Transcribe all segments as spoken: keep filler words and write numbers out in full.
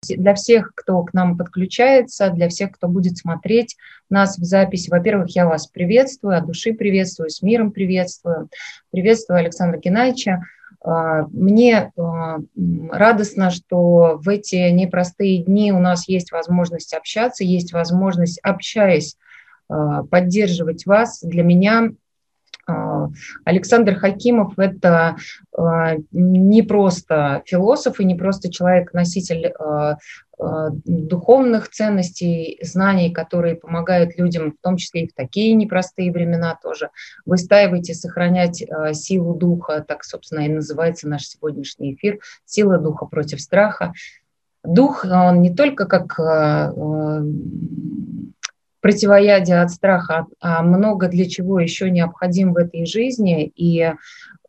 для всех, кто к нам подключается, для всех, кто будет смотреть нас в записи. Во-первых, я вас приветствую, от души приветствую, с миром приветствую. Приветствую Александра Геннадьевича. Мне радостно, что в эти непростые дни у нас есть возможность общаться, есть возможность, общаясь, поддерживать вас. Для меня Александр Хакимов – это не просто философ и не просто человек-носитель духовных ценностей, знаний, которые помогают людям, в том числе и в такие непростые времена тоже, выстаивать и сохранять силу духа, так, собственно, и называется наш сегодняшний эфир «Сила духа против страха». Дух, он не только как противоядие от страха, а много для чего еще необходим в этой жизни. И э,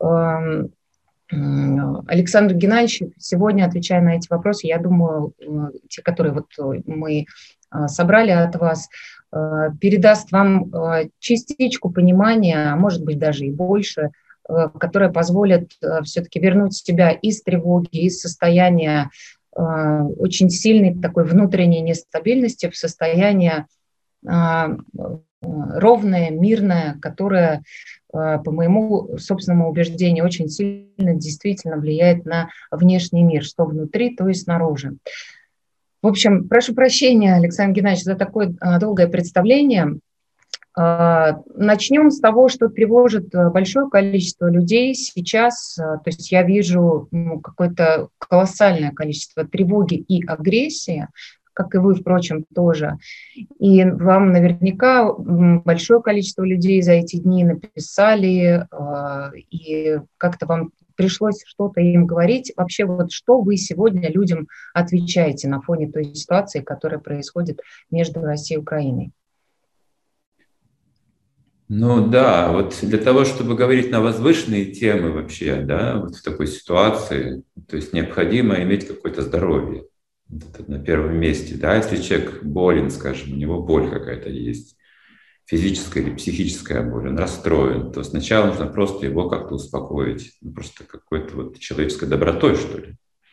Александр Геннадьевич сегодня, отвечая на эти вопросы, я думаю, те, которые вот мы собрали от вас, передаст вам частичку понимания, а может быть даже и больше, которая позволит все-таки вернуть себя из тревоги, из состояния очень сильной такой внутренней нестабильности в состояние ровное, мирное, которое, по моему собственному убеждению, очень сильно действительно влияет на внешний мир, что внутри, то и снаружи. В общем, прошу прощения, Александр Геннадьевич, за такое долгое представление. Начнем с того, что тревожит большое количество людей сейчас. То есть я вижу ну, какое-то колоссальное количество тревоги и агрессии, как и вы, впрочем, тоже. И вам наверняка большое количество людей за эти дни написали, и как-то вам пришлось что-то им говорить. Вообще, вот что вы сегодня людям отвечаете на фоне той ситуации, которая происходит между Россией и Украиной? Ну да, вот для того, чтобы говорить на возвышенные темы вообще, да, вот в такой ситуации, то есть необходимо иметь какое-то здоровье. Это на первом месте, да, если человек болен, скажем, у него боль какая-то есть, физическая или психическая боль, он расстроен, то сначала нужно просто его как-то успокоить, ну, просто какой-то вот человеческой добротой, что ли.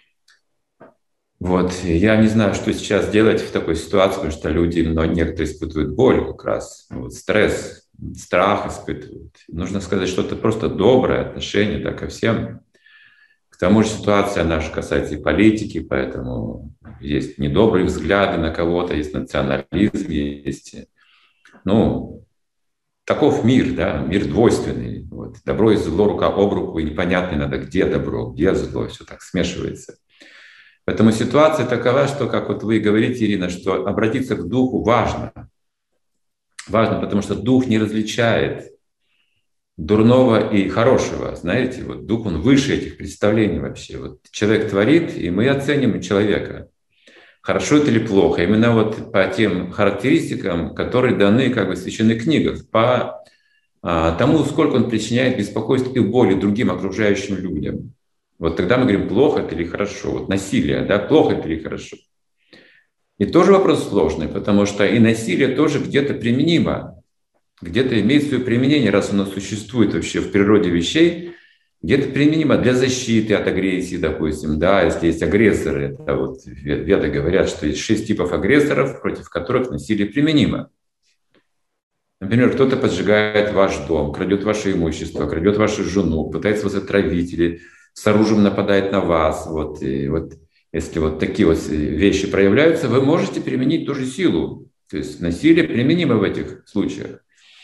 Вот, и я не знаю, что сейчас делать в такой ситуации, потому что люди, но некоторые испытывают боль как раз, вот, стресс, страх испытывают. Нужно сказать что-то просто доброе, отношение, да, ко всем. К тому же ситуация наша касается и политики, поэтому есть недобрые взгляды на кого-то, есть национализм, есть, ну, таков мир, да, мир двойственный. Вот. Добро и зло рука об руку, и непонятно иногда, где добро, где зло, все так смешивается. Поэтому ситуация такова, что, как вот вы говорите, Ирина, что обратиться к духу важно. Важно, потому что дух не различает дурного и хорошего, знаете, вот дух, он выше этих представлений вообще. Вот человек творит, и мы оценим человека, хорошо это или плохо, именно вот по тем характеристикам, которые даны как бы в священных книгах, по а, тому, сколько он причиняет беспокойств и боли другим окружающим людям. Вот тогда мы говорим, плохо это или хорошо. Вот насилие, да, плохо это или хорошо. И тоже вопрос сложный, потому что и насилие тоже где-то применимо. Где-то имеет свое применение, раз оно существует вообще в природе вещей, где-то применимо для защиты от агрессии, допустим, да, если есть агрессоры, это вот веды говорят, что есть шесть типов агрессоров, против которых насилие применимо. Например, кто-то поджигает ваш дом, крадет ваше имущество, крадет вашу жену, пытается вас отравить или с оружием нападает на вас. Вот, и вот, если вот такие вот вещи проявляются, вы можете применить ту же силу. То есть насилие применимо в этих случаях.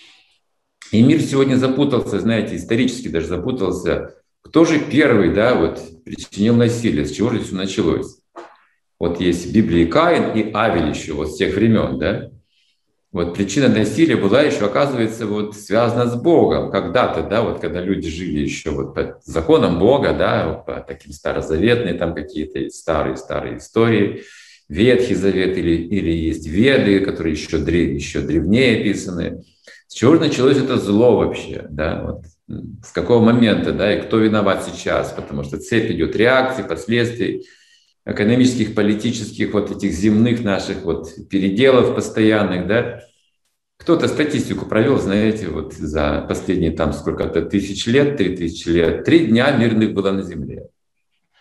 И мир сегодня запутался, знаете, исторически даже запутался. Кто же первый, да, вот, причинил насилие? С чего же все началось? Вот есть в Библии Каин и Авель еще, вот с тех времен, да? Вот причина насилия была еще, оказывается, вот связана с Богом. Когда-то, да, вот когда люди жили еще вот по законам Бога, да, вот по таким старозаветные там какие-то старые-старые истории, Ветхий Завет или, или есть Веды, которые еще, древ, еще древнее писаны. С чего же началось это зло вообще, да, вот, с какого момента, да, и кто виноват сейчас, потому что цепь идет реакций, последствий, экономических, политических, вот этих земных наших вот переделов постоянных, да. Кто-то статистику провел, знаете, вот за последние там сколько-то тысяч лет, три тысячи лет, три дня мирных было на земле.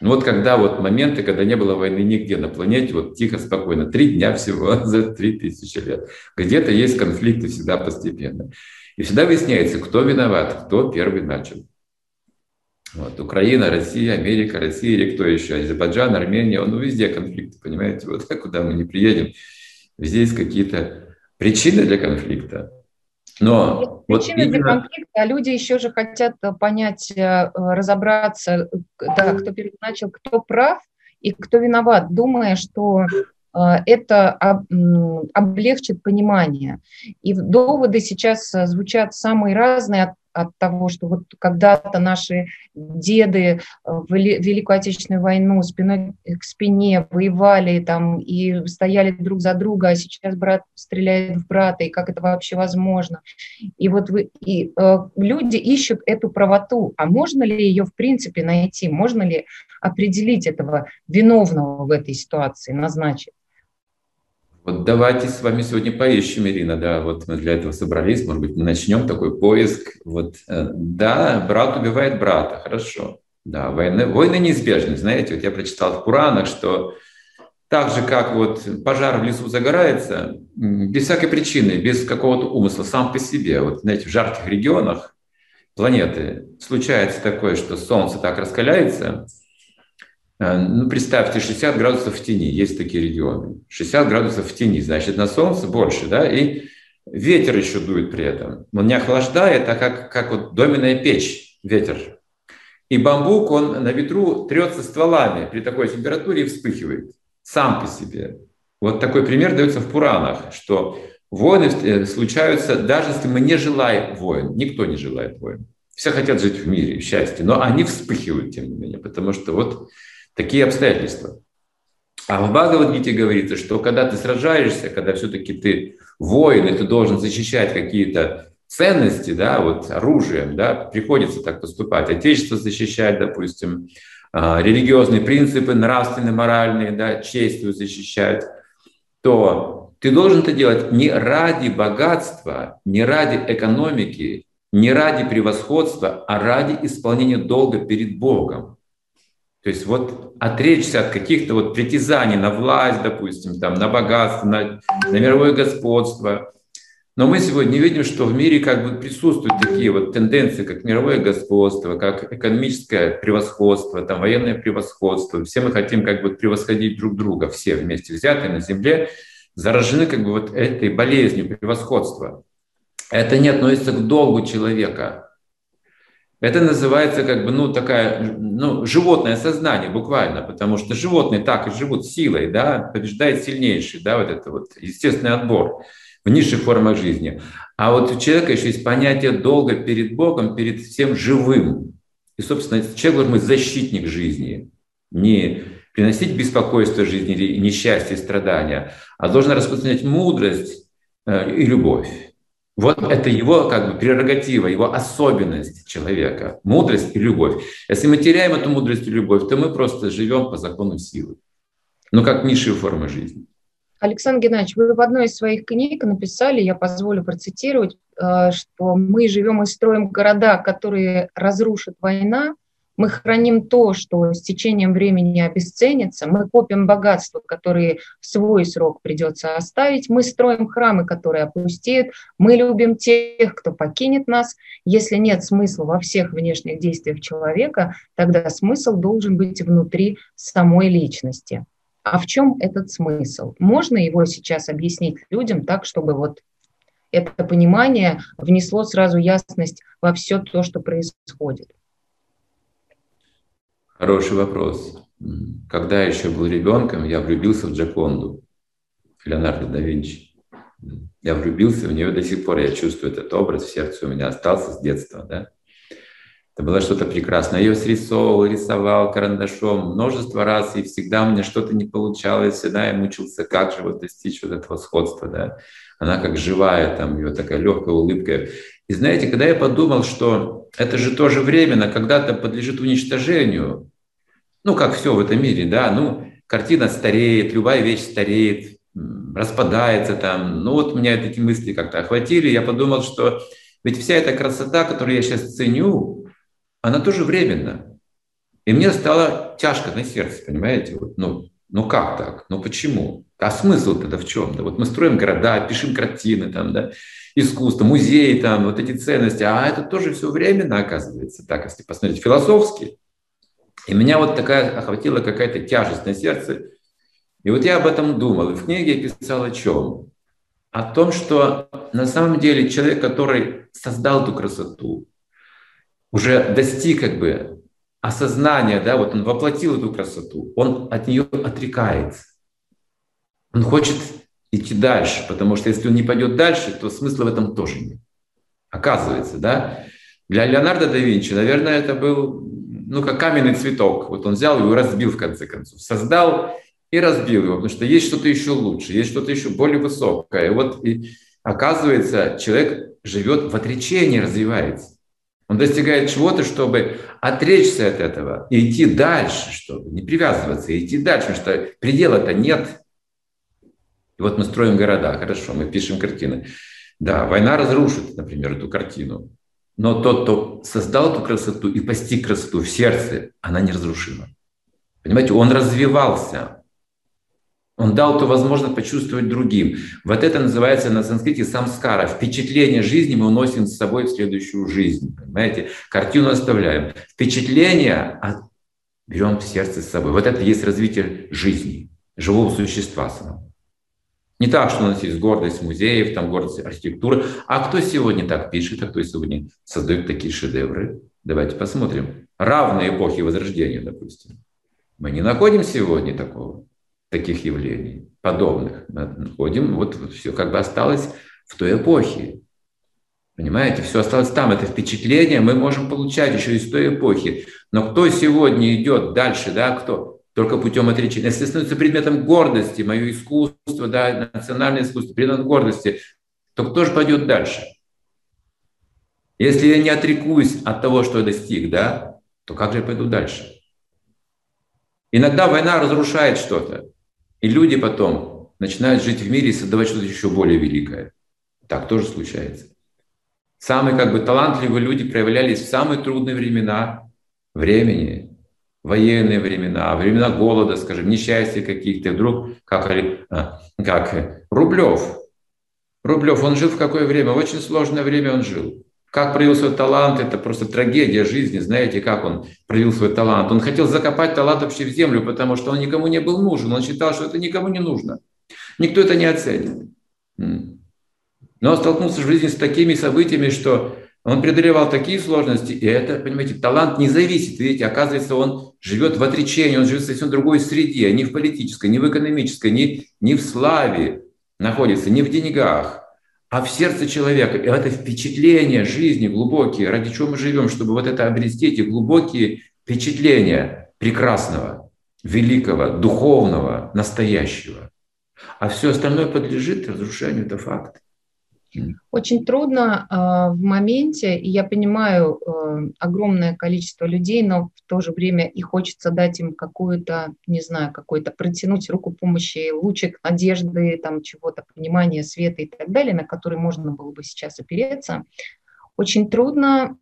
Ну вот когда вот моменты, когда не было войны нигде на планете, вот тихо, спокойно, три дня всего за три тысячи лет. Где-то есть конфликты всегда постепенно. И всегда выясняется, кто виноват, кто первый начал. Вот. Украина, Россия, Америка, Россия или кто еще, Азербайджан, Армения, ну везде конфликты, понимаете, вот куда мы не приедем, везде есть какие-то причины для конфликта. Но вот причины именно... для конфликта, а люди еще же хотят понять, разобраться, да, кто первый начал, кто прав и кто виноват, думая, что это облегчит понимание. И доводы сейчас звучат самые разные от, от того, что вот когда-то наши деды в Великую Отечественную войну спиной к спине воевали там и стояли друг за друга, а сейчас брат стреляет в брата, и как это вообще возможно? И вот вы, и, э, люди ищут эту правоту, а можно ли ее в принципе найти? Можно ли определить этого виновного в этой ситуации, назначить? Вот давайте с вами сегодня поищем, Ирина, да, вот мы для этого собрались, может быть, мы начнем такой поиск. Вот, да, брат убивает брата, хорошо, да, войны, войны неизбежны, знаете, вот я прочитал в Пуранах, что так же, как вот пожар в лесу загорается, без всякой причины, без какого-то умысла, сам по себе, вот, знаете, в жарких регионах планеты случается такое, что Солнце так раскаляется. Ну, представьте, шестьдесят градусов в тени, есть такие регионы. шестьдесят градусов в тени, значит, на солнце больше, да, и ветер еще дует при этом. Он не охлаждает, а как, как вот доменная печь, ветер. И бамбук, он на ветру трется стволами при такой температуре и вспыхивает сам по себе. Вот такой пример дается в Пуранах, что войны случаются, даже если мы не желаем войн. Никто не желает войн. Все хотят жить в мире, в счастье, но они вспыхивают, тем не менее, потому что вот такие обстоятельства. А в Бхагавад-гите говорится, что когда ты сражаешься, когда все-таки ты воин, и ты должен защищать какие-то ценности, да, вот оружием, да, приходится так поступать, отечество защищать, допустим, религиозные принципы, нравственные, моральные, да, честью защищать, то ты должен это делать не ради богатства, не ради экономики, не ради превосходства, а ради исполнения долга перед Богом. То есть вот отречься от каких-то вот притязаний на власть, допустим, там, на богатство, на, на мировое господство. Но мы сегодня видим, что в мире как бы присутствуют такие вот тенденции, как мировое господство, как экономическое превосходство, там, военное превосходство. Все мы хотим как бы превосходить друг друга, все вместе взятые на земле, заражены как бы вот этой болезнью превосходства. Это не относится к долгу человека. Это называется как бы, ну, такая, ну, животное сознание буквально, потому что животные так и живут силой, да, побеждает сильнейший, да, вот это вот естественный отбор в низших формах жизни. А вот у человека еще есть понятие долга перед Богом, перед всем живым. И, собственно, человек должен быть защитник жизни, не приносить беспокойство жизни или несчастье и страдания, а должен распространять мудрость и любовь. Вот это его как бы прерогатива, его особенность человека, мудрость и любовь. Если мы теряем эту мудрость и любовь, то мы просто живем по закону силы, ну как низшие формы жизни. Александр Геннадьевич, вы в одной из своих книг написали, я позволю процитировать, что мы живем и строим города, которые разрушит война, мы храним то, что с течением времени обесценится, мы копим богатства, которые в свой срок придется оставить, мы строим храмы, которые опустеют, мы любим тех, кто покинет нас. Если нет смысла во всех внешних действиях человека, тогда смысл должен быть внутри самой личности. А в чем этот смысл? Можно его сейчас объяснить людям так, чтобы вот это понимание внесло сразу ясность во все то, что происходит? Хороший вопрос. Когда я еще был ребенком, я влюбился в Джоконду, Леонардо да Винчи. Я влюбился в нее до сих пор, я чувствую этот образ в сердце, у меня остался с детства, да. Это было что-то прекрасное. Я ее срисовывал, рисовал карандашом множество раз, и всегда у меня что-то не получалось, всегда я мучился, как же вот достичь вот этого сходства, да. Она как живая, там, ее такая легкая улыбка. И знаете, когда я подумал, что это же тоже временно, когда-то подлежит уничтожению, ну, как все в этом мире, да, ну, картина стареет, любая вещь стареет, распадается там. Ну, вот меня эти мысли как-то охватили, я подумал, что ведь вся эта красота, которую я сейчас ценю, она тоже временна. И И мне стало тяжко на сердце, понимаете? Вот, ну, ну как так? Ну почему? А смысл тогда в чем? Да, вот мы строим города, пишем картины, там, да, искусство, музеи, там, вот эти ценности, а это тоже все временно оказывается, так, если посмотреть философски. И меня вот такая охватила какая-то тяжесть на сердце. И вот я об этом думал. И в книге я писал о чем? О том, что на самом деле человек, который создал эту красоту, уже достиг как бы осознания, да, вот он воплотил эту красоту, он от нее отрекается. Он хочет идти дальше, потому что если он не пойдет дальше, то смысла в этом тоже нет. Оказывается, да. Для Леонардо да Винчи, наверное, это был, ну, как каменный цветок. Вот он взял его и разбил, в конце концов. Создал и разбил его, потому что есть что-то еще лучше, есть что-то еще более высокое. И вот и, оказывается, человек живет в отречении, развивается. Он достигает чего-то, чтобы отречься от этого и идти дальше, чтобы не привязываться, и идти дальше, потому что предела-то нет. И вот мы строим города, хорошо, мы пишем картины. Да, война разрушит, например, эту картину. Но тот, кто создал эту красоту и постиг красоту в сердце, она неразрушима. Понимаете, он развивался. Он дал эту возможность почувствовать другим. Вот это называется на санскрите самскара. Впечатление жизни мы уносим с собой в следующую жизнь. Понимаете? Картину оставляем. Впечатление берем в сердце с собой. Вот это и есть развитие жизни, живого существа самого. Не так, что у нас есть гордость музеев, там гордость архитектуры. А кто сегодня так пишет, а кто сегодня создает такие шедевры? Давайте посмотрим. Равные эпохи Возрождения, допустим. Мы не находим сегодня такого. Таких явлений, подобных. Мы находим, вот, вот все как бы осталось в той эпохе. Понимаете, все осталось там. Это впечатление мы можем получать еще из той эпохи. Но кто сегодня идет дальше, да, кто? Только путем отречения. Если становится предметом гордости, мое искусство, да, национальное искусство, предметом гордости, то кто же пойдет дальше? Если я не отрекусь от того, что я достиг, да, то как же я пойду дальше? Иногда война разрушает что-то. И люди потом начинают жить в мире и создавать что-то еще более великое. Так тоже случается. Самые как бы талантливые люди проявлялись в самые трудные времена времени, военные времена, времена голода, скажем, несчастья каких-то. Вдруг, как, как Рублев. Рублев, он жил в какое время? В очень сложное время он жил. Как проявил свой талант, это просто трагедия жизни. Знаете, как он проявил свой талант? Он хотел закопать талант вообще в землю, потому что он никому не был нужен. Он считал, что это никому не нужно. Никто это не оценит. Но он столкнулся в жизни с такими событиями, что он преодолевал такие сложности. И это, понимаете, талант не зависит. Видите, оказывается, он живет в отречении, он живет в совсем другой среде. Не в политической, не в экономической, не, не в славе находится, не в деньгах. А в сердце человека, и это впечатления жизни глубокие, ради чего мы живем, чтобы вот это обрести, эти глубокие впечатления прекрасного, великого, духовного, настоящего. А все остальное подлежит разрушению, это факт. Очень трудно э, в моменте, и я понимаю э, огромное количество людей, но в то же время и хочется дать им какую-то, не знаю, какой-то протянуть руку помощи, лучик надежды, там чего-то, понимания, света и так далее, на который можно было бы сейчас опереться. Очень трудно,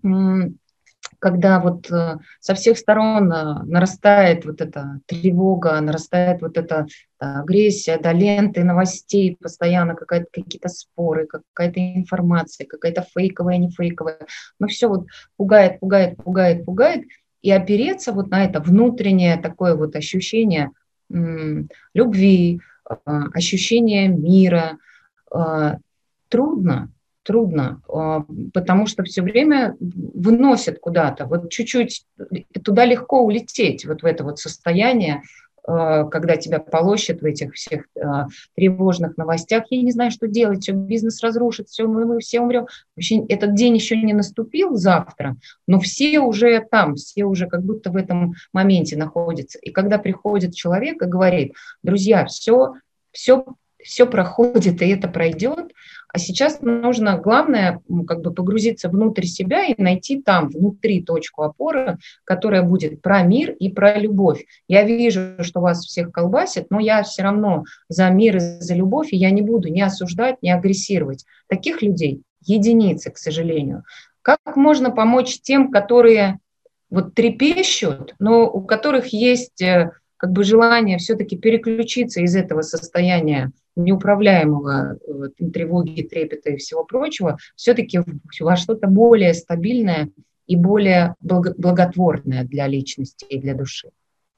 когда вот со всех сторон нарастает вот эта тревога, нарастает вот эта агрессия, да, ленты новостей, постоянно какая-то, какие-то споры, какая-то информация, какая-то фейковая, не фейковая. Но все вот пугает, пугает, пугает, пугает. И опереться вот на это внутреннее такое вот ощущение м, любви, э, ощущение мира э, трудно. Трудно, потому что все время выносят куда-то. Вот чуть-чуть туда легко улететь, вот в это вот состояние, когда тебя полощут в этих всех тревожных новостях. Я не знаю, что делать, все, бизнес разрушит, все, мы, мы все умрем. Вообще, этот день еще не наступил завтра, но все уже там, все уже как будто в этом моменте находятся. И когда приходит человек и говорит: друзья, все, все, все проходит, и это пройдет. А сейчас нужно, главное, как бы погрузиться внутрь себя и найти там, внутри, точку опоры, которая будет про мир и про любовь. Я вижу, что вас всех колбасит, но я все равно за мир и за любовь, и я не буду ни осуждать, ни агрессировать. Таких людей единицы, к сожалению. Как можно помочь тем, которые вот трепещут, но у которых есть как бы желание все-таки переключиться из этого состояния неуправляемого тревоги, трепета и всего прочего, все-таки во что-то более стабильное и более благотворное для личности и для души.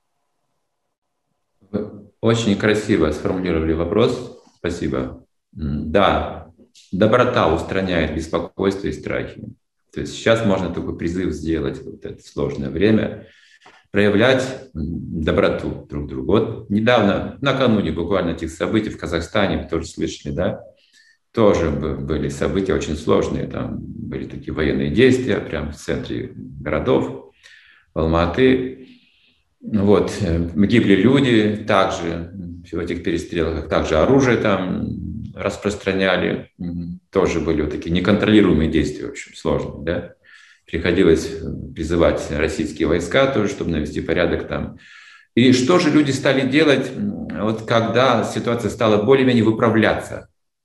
Вы очень красиво сформулировали вопрос. Спасибо. Да, доброта устраняет беспокойство и страхи. То есть сейчас можно такой призыв сделать в вот это сложное время, проявлять доброту друг к другу. Вот недавно, накануне буквально этих событий в Казахстане, вы тоже слышали, да, тоже были события очень сложные. Там были такие военные действия прямо в центре городов, в Алматы. Вот, гибли люди также в этих перестрелках, также оружие там распространяли, тоже были вот такие неконтролируемые действия, в общем, сложные, да. Приходилось призывать российские войска тоже, чтобы навести порядок там. И что же люди стали делать, вот когда ситуация стала более-менее выправляться?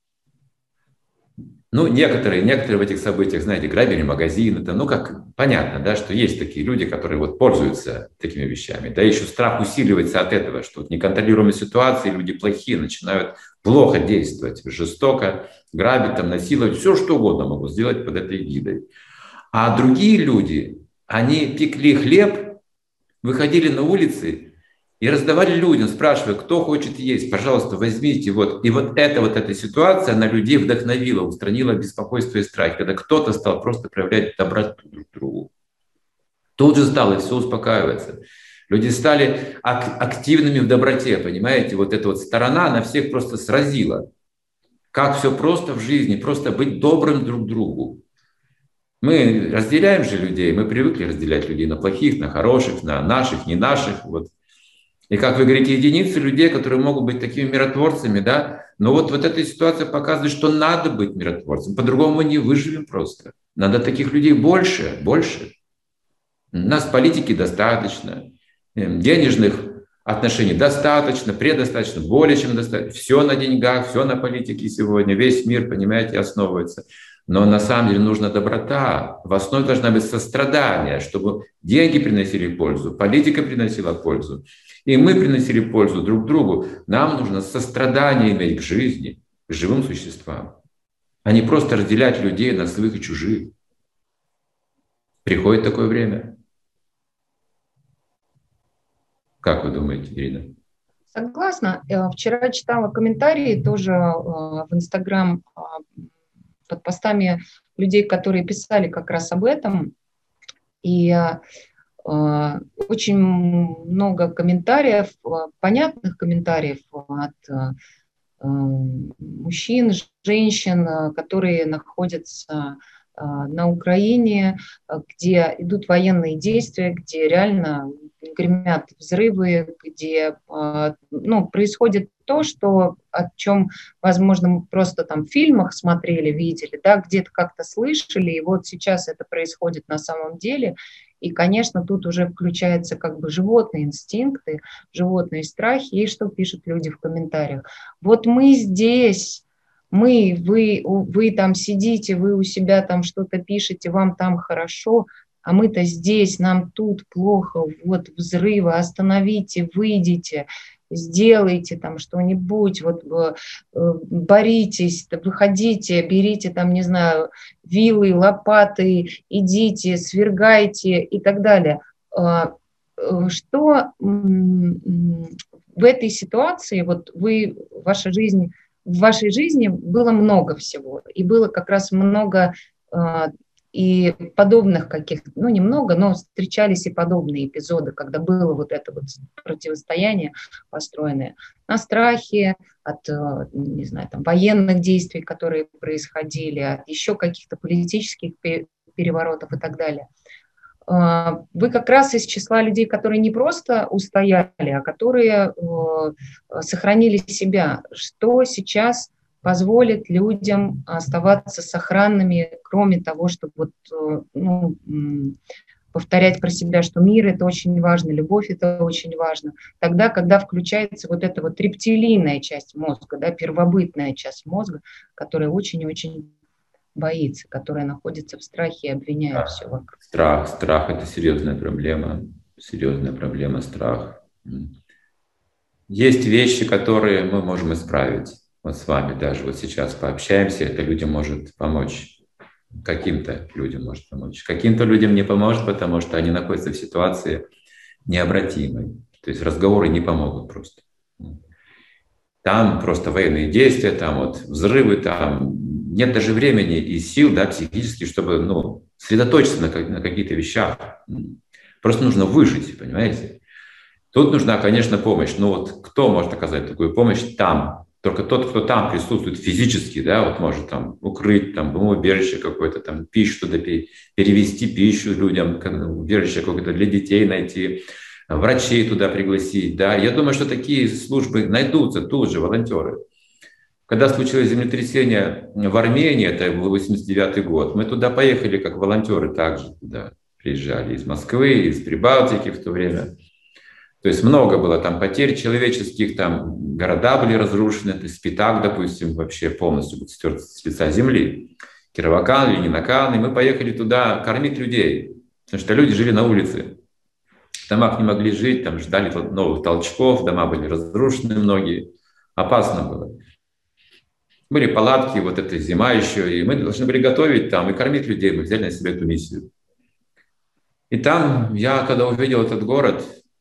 Ну, некоторые, некоторые в этих событиях, знаете, грабили магазины, это, ну, как понятно, да, что есть такие люди, которые вот пользуются такими вещами. Да, еще страх усиливается от этого, что в неконтролируемой ситуации люди плохие, начинают плохо действовать, жестоко грабить, там, насиловать, все что угодно могут сделать под этой эгидой. А другие люди, они пекли хлеб, выходили на улицы и раздавали людям, спрашивая, кто хочет есть, пожалуйста, возьмите. Вот. И вот эта вот эта ситуация, она людей вдохновила, устранила беспокойство и страх, когда кто-то стал просто проявлять доброту друг к другу. Тут же стало все успокаиваться. Люди стали ак- активными в доброте, понимаете? Вот эта вот сторона, она всех просто сразила. Как все просто в жизни, просто быть добрым друг к другу. Мы разделяем же людей, мы привыкли разделять людей на плохих, на хороших, на наших, не наших. Вот. И, как вы говорите, единицы людей, которые могут быть такими миротворцами, да, но вот, вот эта ситуация показывает, что надо быть миротворцем, по-другому мы не выживем просто. Надо таких людей больше, больше. У нас политики достаточно, денежных отношений достаточно, предостаточно, более чем достаточно. Все на деньгах, все на политике сегодня, весь мир, понимаете, основывается. Но на самом деле нужна доброта. В основе должна быть сострадание, чтобы деньги приносили пользу, политика приносила пользу. И мы приносили пользу друг другу. Нам нужно сострадание иметь к жизни, к живым существам, а не просто разделять людей на своих и чужих. Приходит такое время. Как вы думаете, Ирина? Согласна. Вчера читала комментарии тоже в Инстаграм под постами людей, которые писали как раз об этом. И очень много комментариев, понятных комментариев от мужчин, женщин, которые находятся на Украине, где идут военные действия, где реально гремят взрывы, где ну, происходит то, что, о чем, возможно, мы просто там в фильмах смотрели, видели, да, где-то как-то слышали, и вот сейчас это происходит на самом деле. И, конечно, тут уже включаются как бы животные инстинкты, животные страхи. И что пишут люди в комментариях? Вот мы здесь, мы, вы, вы там сидите, вы у себя там что-то пишете, вам там хорошо, а мы-то здесь, нам тут плохо, вот взрывы, остановите, выйдите, сделайте там что-нибудь, вот боритесь, выходите, берите там, не знаю, вилы, лопаты, идите, свергайте и так далее. Что в этой ситуации, вот вы, ваша жизнь, в вашей жизни было много всего, и было как раз много и подобных каких-то, ну, немного, но встречались и подобные эпизоды, когда было вот это вот противостояние, построенное на страхе, от, не знаю, там, военных действий, которые происходили, от еще каких-то политических переворотов и так далее. Вы как раз из числа людей, которые не просто устояли, а которые сохранили себя. Что сейчас позволит людям оставаться сохранными, кроме того, чтобы вот, ну, повторять про себя, что мир – это очень важно, любовь – это очень важно. Тогда, когда включается вот эта вот рептилийная часть мозга, да, первобытная часть мозга, которая очень-очень боится, которая находится в страхе и обвиняет Да. все вокруг. Страх, страх – это серьезная проблема, серьезная проблема, страх. Есть вещи, которые мы можем исправить. Вот с вами даже вот сейчас пообщаемся, это людям может помочь. Каким-то людям может помочь. Каким-то людям не поможет, потому что они находятся в ситуации необратимой. То есть разговоры не помогут просто. Там просто военные действия, там вот взрывы, там нет даже времени и сил, да, психически, чтобы, ну, сосредоточиться на, на каких-то вещах. Просто нужно выжить, понимаете? Тут нужна, конечно, помощь. Но вот кто может оказать такую помощь там? Только тот, кто там присутствует физически, да, вот может там укрыть, там, убежище какое-то, там, пищу туда перевести, пищу людям, убежище какое-то для детей найти, врачей туда пригласить, да. Я думаю, что такие службы найдутся тут же, волонтеры. Когда случилось землетрясение в Армении, это был восемьдесят девятый год, мы туда поехали как волонтеры также туда приезжали из Москвы, из Прибалтики в то время. То есть много было там потерь человеческих, там города были разрушены, то есть Спитак, допустим, вообще полностью был стерт с лица земли. Кировакан, Ленинакан, и мы поехали туда кормить людей, потому что люди жили на улице. В домах не могли жить, там ждали новых толчков, дома были разрушены многие, опасно было. Были палатки, вот эта зима еще, и мы должны были готовить там и кормить людей, мы взяли на себя эту миссию. И там я, когда увидел этот город,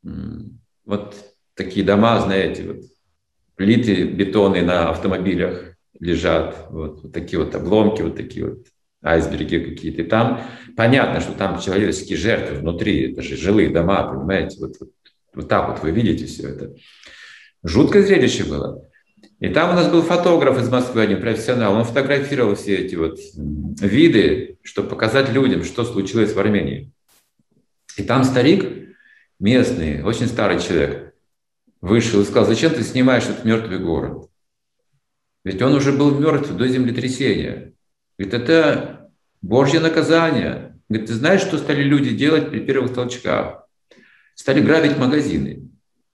вот такие дома, знаете, вот плиты бетонные на автомобилях лежат, вот, вот такие вот обломки, вот такие вот айсберги какие-то. И там понятно, что там человеческие жертвы внутри, это же жилые дома, понимаете, вот, вот, вот так вот вы видите все это. Жуткое зрелище было. И там у нас был фотограф из Москвы, один профессионал, он фотографировал все эти вот виды, чтобы показать людям, что случилось в Армении. И там старик, местный, очень старый человек, вышел и сказал: зачем ты снимаешь этот мертвый город? Ведь он уже был мертв до землетрясения. Говорит, это Божье наказание. Говорит, ты знаешь, что стали люди делать при первых толчках? Стали грабить магазины.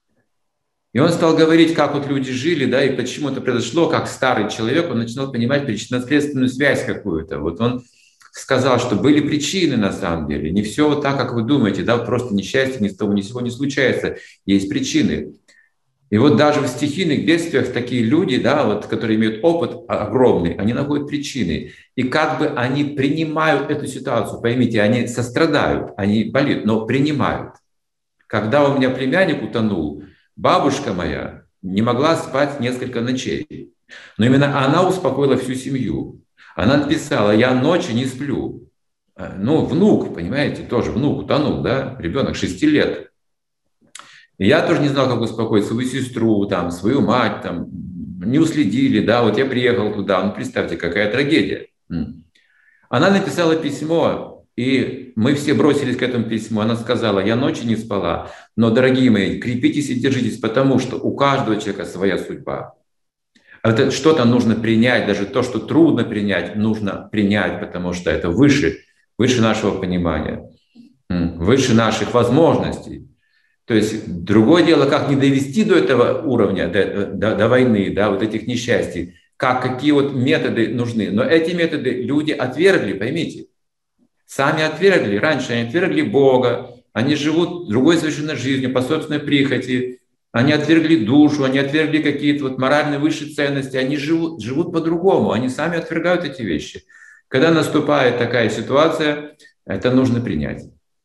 И он стал говорить, как вот люди жили, да, и почему это произошло, как старый человек, он начинал понимать причинно-следственную связь какую-то. Вот он сказал, что были причины на самом деле. Не все вот так, как вы думаете, да, просто несчастье ни с того ни с сего не случается. Есть причины. И вот даже в стихийных бедствиях такие люди, да, вот, которые имеют опыт огромный, они находят причины. И как бы они принимают эту ситуацию, поймите, они сострадают, они болеют, но принимают. Когда у меня племянник утонул, бабушка моя не могла спать несколько ночей. Но именно она успокоила всю семью. Она написала: я ночью не сплю. Ну, внук, понимаете, тоже внук утонул, да, ребенок шести лет. И я тоже не знал, как успокоить свою сестру, там, свою мать, там, не уследили, да, вот я приехал туда, ну, представьте, какая трагедия. Она написала письмо, и мы все бросились к этому письму. Она сказала: я ночью не спала, но, дорогие мои, крепитесь и держитесь, потому что у каждого человека своя судьба. Это что-то нужно принять, даже то, что трудно принять, нужно принять, потому что это выше, выше нашего понимания, выше наших возможностей. То есть другое дело, как не довести до этого уровня, до, до, до войны, да, вот этих несчастий, как, какие вот методы нужны. Но эти методы люди отвергли, поймите. Сами отвергли. Раньше они отвергли Бога, они живут другой совершенно жизнью, по собственной прихоти. Они отвергли душу, они отвергли какие-то вот моральные высшие ценности. Они живут, живут по-другому, они сами отвергают эти вещи. Когда наступает такая ситуация, это нужно принять.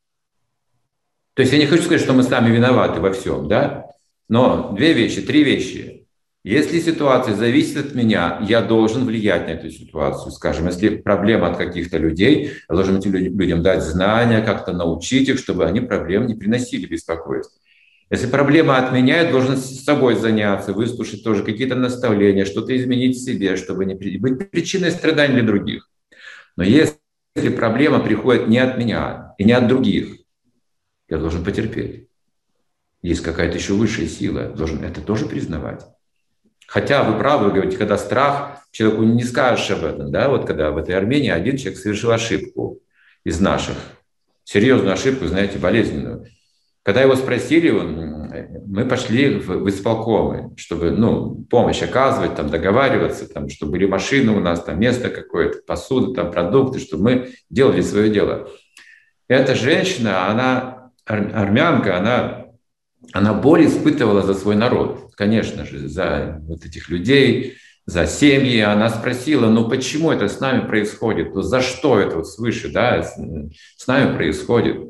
То есть я не хочу сказать, что мы сами виноваты во всем, да? Но две вещи, три вещи. Если ситуация зависит от меня, я должен влиять на эту ситуацию. Скажем, если проблема от каких-то людей, я должен этим людям дать знания, как-то научить их, чтобы они проблем не приносили беспокойств. Если проблема от меня, я должен с собой заняться, выслушать тоже какие-то наставления, что-то изменить в себе, чтобы не быть причиной страданий для других. Но если проблема приходит не от меня и не от других, я должен потерпеть. Есть какая-то еще высшая сила, я должен это тоже признавать. Хотя вы правы, вы говорите, когда страх, человеку не скажешь об этом. Да? Вот когда в этой Армении один человек совершил ошибку из наших, серьезную ошибку, знаете, болезненную. Когда его спросили, он, мы пошли в, в исполкомы, чтобы, ну, помощь оказывать, там, договариваться, там, чтобы были машины у нас, там, место какое-то, посуда, там, продукты, чтобы мы делали свое дело. Эта женщина, она ар- армянка, она, она боль испытывала за свой народ, конечно же, за вот этих людей, за семьи. Она спросила, ну почему это с нами происходит, ну за что это вот свыше, да, с, с нами происходит.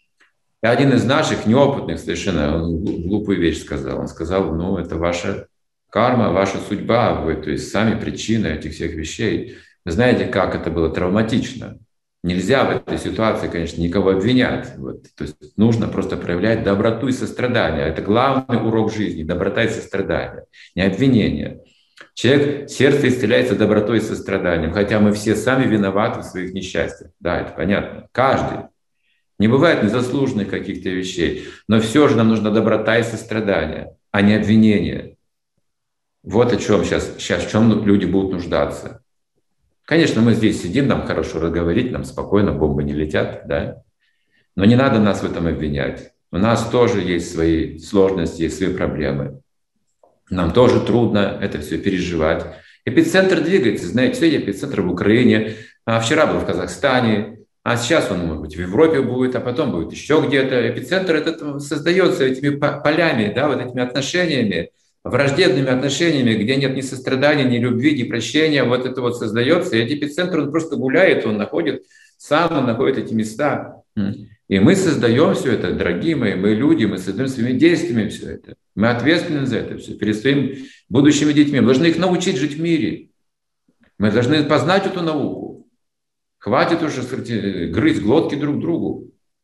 И один из наших неопытных совершенно, он глупую вещь сказал, он сказал, ну это ваша карма, ваша судьба, вы, то есть сами причины этих всех вещей. Вы знаете, как это было травматично. Нельзя в этой ситуации, конечно, никого обвинять. Вот. То есть нужно просто проявлять доброту и сострадание. Это главный урок жизни – доброта и сострадание, не обвинение. Человек, сердце исцеляется добротой и состраданием, хотя мы все сами виноваты в своих несчастьях. Да, это понятно. Каждый. Не бывает незаслуженных каких-то вещей, но все же нам нужна доброта и сострадание, а не обвинение. Вот о чем сейчас, сейчас в чем люди будут нуждаться. Конечно, мы здесь сидим, нам хорошо разговорить, нам спокойно, бомбы не летят, да? Но не надо нас в этом обвинять. У нас тоже есть свои сложности, есть свои проблемы. Нам тоже трудно это все переживать. Эпицентр двигается, знаете, сегодня эпицентр в Украине, а вчера был в Казахстане, а сейчас он, может быть, в Европе будет, а потом будет еще где-то. Эпицентр этот создается этими полями, да, вот этими отношениями, враждебными отношениями, где нет ни сострадания, ни любви, ни прощения, вот это вот создается. И этот эпицентр, он просто гуляет, он находит, сам он находит эти места. И мы создаем все это, дорогие мои, мы люди, мы создаем своими действиями все это. Мы ответственны за это все перед своими будущими детьми. Мы должны их научить жить в мире. Мы должны познать эту науку. Хватит уже, кстати, грызть глотки друг другу.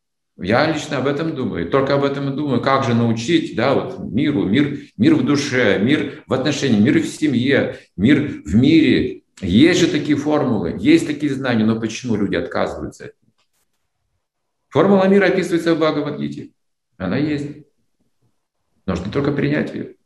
Я лично об этом думаю, только об этом и думаю, как же научить, да, вот миру, мир, мир в душе, мир в отношении, мир в семье, мир в мире. Есть же такие формулы, есть такие знания, но почему люди отказываются? Формула мира описывается в Бхагавад-гите. Она есть. Нужно только принять ее.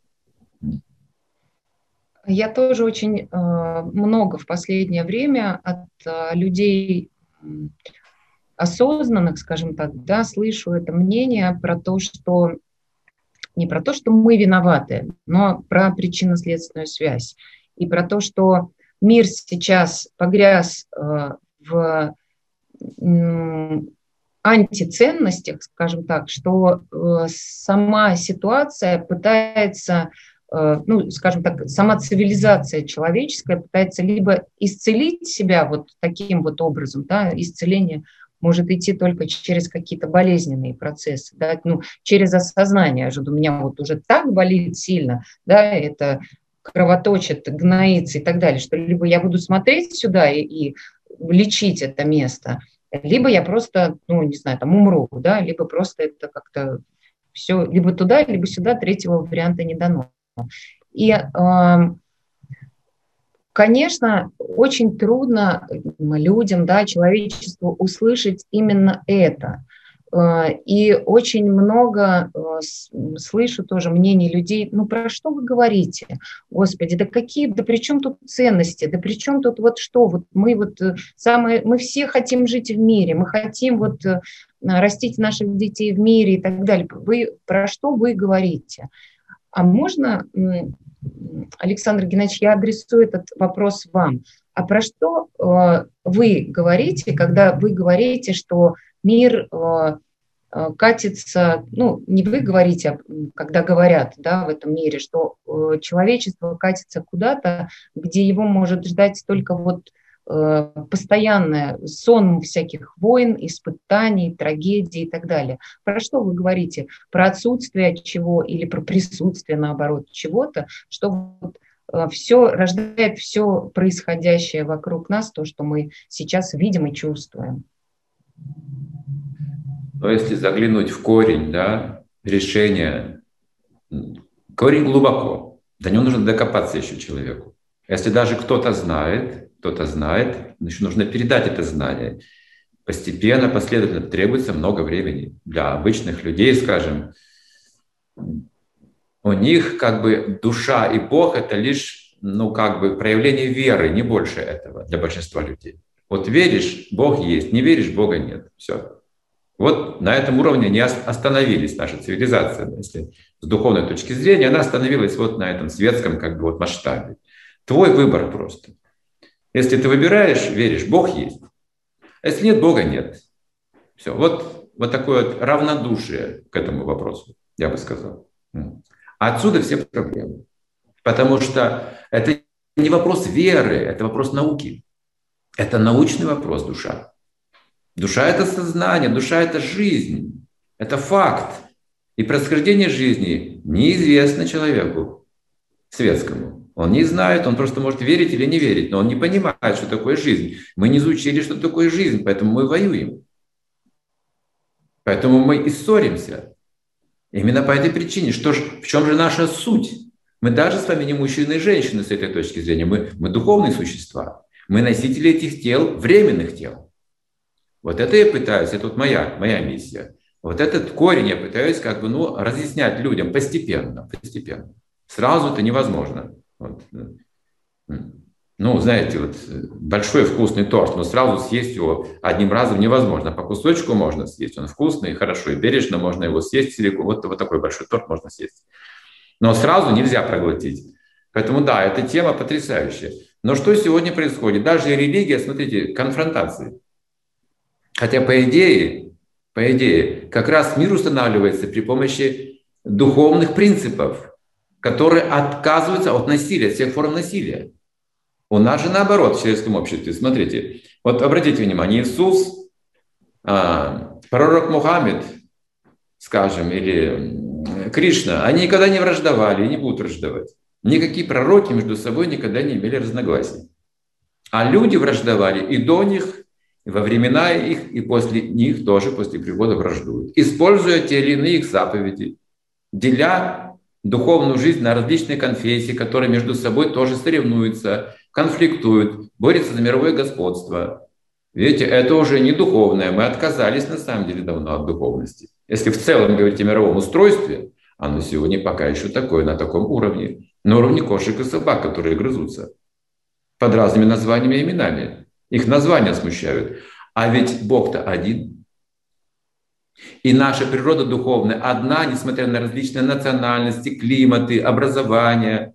Я тоже очень э, много в последнее время от э, людей осознанных, скажем так, да, слышу это мнение про то, что не про то, что мы виноваты, но про причинно-следственную связь. И про то, что мир сейчас погряз э, в э, антиценностях, скажем так, что э, сама ситуация пытается, э, ну, скажем так, сама цивилизация человеческая пытается либо исцелить себя вот таким вот образом, да, исцеление может идти только через какие-то болезненные процессы, да, ну, через осознание, что у меня вот уже так болит сильно, да, это кровоточит, гноится и так далее, что либо я буду смотреть сюда и, и лечить это место, либо я просто, ну, не знаю, там умру, да, либо просто это как-то все, либо туда, либо сюда, третьего варианта не дано. И, э, конечно, очень трудно людям, да, человечеству услышать именно это. И очень много слышу тоже мнений людей, ну про что вы говорите, Господи, да какие, да при чем тут ценности, да при чем тут вот что, вот мы вот самые, мы все хотим жить в мире, мы хотим вот растить наших детей в мире и так далее. Вы, про что вы говорите? А можно, Александр Геннадьевич, я адресую этот вопрос вам. А про что э, вы говорите, когда вы говорите, что мир э, катится, ну, не вы говорите, а когда говорят, да, в этом мире, что э, человечество катится куда-то, где его может ждать только вот э, постоянное сон всяких войн, испытаний, трагедий и так далее. Про что вы говорите? Про отсутствие чего или про присутствие, наоборот, чего-то, что вот все рождает все происходящее вокруг нас, то, что мы сейчас видим и чувствуем. Но если заглянуть в корень, да, решения, корень глубоко, до него нужно докопаться еще человеку. Если даже кто-то знает, кто-то знает, значит, нужно передать это знание. Постепенно, последовательно требуется много времени. Для обычных людей, скажем, у них как бы душа и Бог — это лишь, ну, как бы проявление веры, не больше этого для большинства людей. Вот веришь — Бог есть, не веришь — Бога нет. Все. Вот на этом уровне не остановились наша цивилизация. Если с духовной точки зрения, она остановилась вот на этом светском как бы вот масштабе. Твой выбор просто. Если ты выбираешь, веришь, Бог есть. А если нет Бога, нет. Все. Вот, вот такое вот равнодушие к этому вопросу, я бы сказал. Отсюда все проблемы. Потому что это не вопрос веры, это вопрос науки. Это научный вопрос, душа. Душа – это сознание, душа – это жизнь, это факт. И происхождение жизни неизвестно человеку светскому. Он не знает, он просто может верить или не верить, но он не понимает, что такое жизнь. Мы не изучили, что такое жизнь, поэтому мы воюем. Поэтому мы и ссоримся. Именно по этой причине. Что ж, в чем же наша суть? Мы даже с вами не мужчины и женщины с этой точки зрения. Мы, мы духовные существа. Мы носители этих тел, временных тел. Вот это я пытаюсь, это вот моя, моя миссия. Вот этот корень я пытаюсь как бы, ну, разъяснять людям постепенно, постепенно. Сразу это невозможно. Вот. Ну, знаете, вот большой вкусный торт, но сразу съесть его одним разом невозможно. По кусочку можно съесть, он вкусный, хорошо, и бережно можно его съесть целиком. Вот, вот такой большой торт можно съесть. Но сразу нельзя проглотить. Поэтому да, эта тема потрясающая. Но что сегодня происходит? Даже религия, смотрите, конфронтации. Хотя по идее, по идее, как раз мир устанавливается при помощи духовных принципов, которые отказываются от насилия, от всех форм насилия. У нас же наоборот в человеческом обществе. Смотрите, вот обратите внимание, Иисус, а, пророк Мухаммед, скажем, или Кришна, они никогда не враждовали и не будут враждовать. Никакие пророки между собой никогда не имели разногласий. А люди враждовали и до них, и во времена их, и после них тоже, после прихода враждуют. Используя те или иные их заповеди, деля духовную жизнь на различные конфессии, которые между собой тоже соревнуются, конфликтуют, борются за мировое господство. Видите, это уже не духовное. Мы отказались на самом деле давно от духовности. Если в целом говорить о мировом устройстве, оно сегодня пока еще такое, на таком уровне. На уровне кошек и собак, которые грызутся под разными названиями и именами. Их названия смущают. А ведь Бог-то один. И наша природа духовная одна, несмотря на различные национальности, климаты, образования.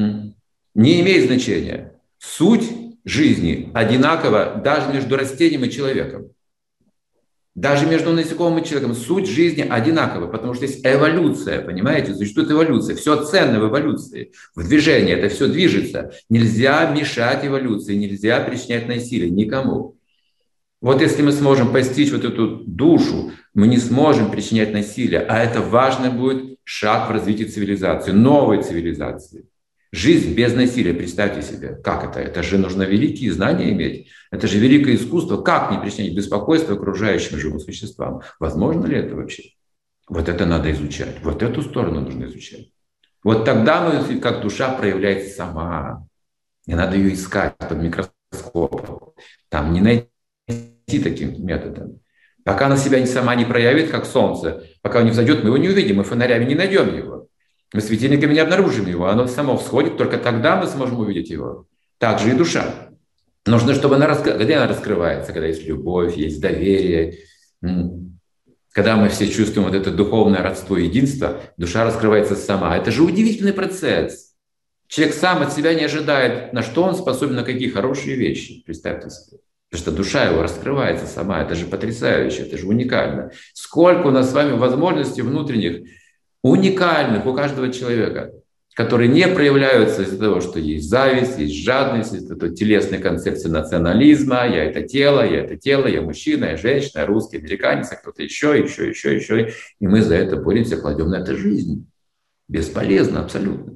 Не имеет значения. Суть жизни одинакова даже между растением и человеком. Даже между насекомым и человеком суть жизни одинакова, потому что есть эволюция, понимаете? Существует эволюция, все ценно в эволюции, в движении, это все движется. Нельзя мешать эволюции, нельзя причинять насилие никому. Вот если мы сможем постичь вот эту душу, мы не сможем причинять насилие, а это важный будет шаг в развитии цивилизации, новой цивилизации. Жизнь без насилия, представьте себе, как это? Это же нужно великие знания иметь. Это же великое искусство. Как не причинять беспокойство окружающим живым существам? Возможно ли это вообще? Вот это надо изучать. Вот эту сторону нужно изучать. Вот тогда мы, как душа проявляется сама. Не надо ее искать под микроскопом. Там не найти таким методом. Пока она себя сама не проявит, как солнце, пока он не взойдет, мы его не увидим, мы фонарями не найдем его. Мы светильниками не обнаружим его, оно само всходит, только тогда мы сможем увидеть его. Так же и душа. Нужно, чтобы она, раскры... Когда она раскрывается, когда есть любовь, есть доверие, когда мы все чувствуем вот это духовное родство, единство, душа раскрывается сама. Это же удивительный процесс. Человек сам от себя не ожидает, на что он способен, на какие хорошие вещи. Представьте себе. Потому что душа его раскрывается сама. Это же потрясающе, это же уникально. Сколько у нас с вами возможностей внутренних, уникальных у каждого человека, которые не проявляются из-за того, что есть зависть, есть жадность, есть эта телесная концепция национализма, я это тело, я это тело, я мужчина, я женщина, я русский, американец, а кто-то еще, еще, еще, еще. И мы за это боремся, кладем на это жизнь. Бесполезно абсолютно.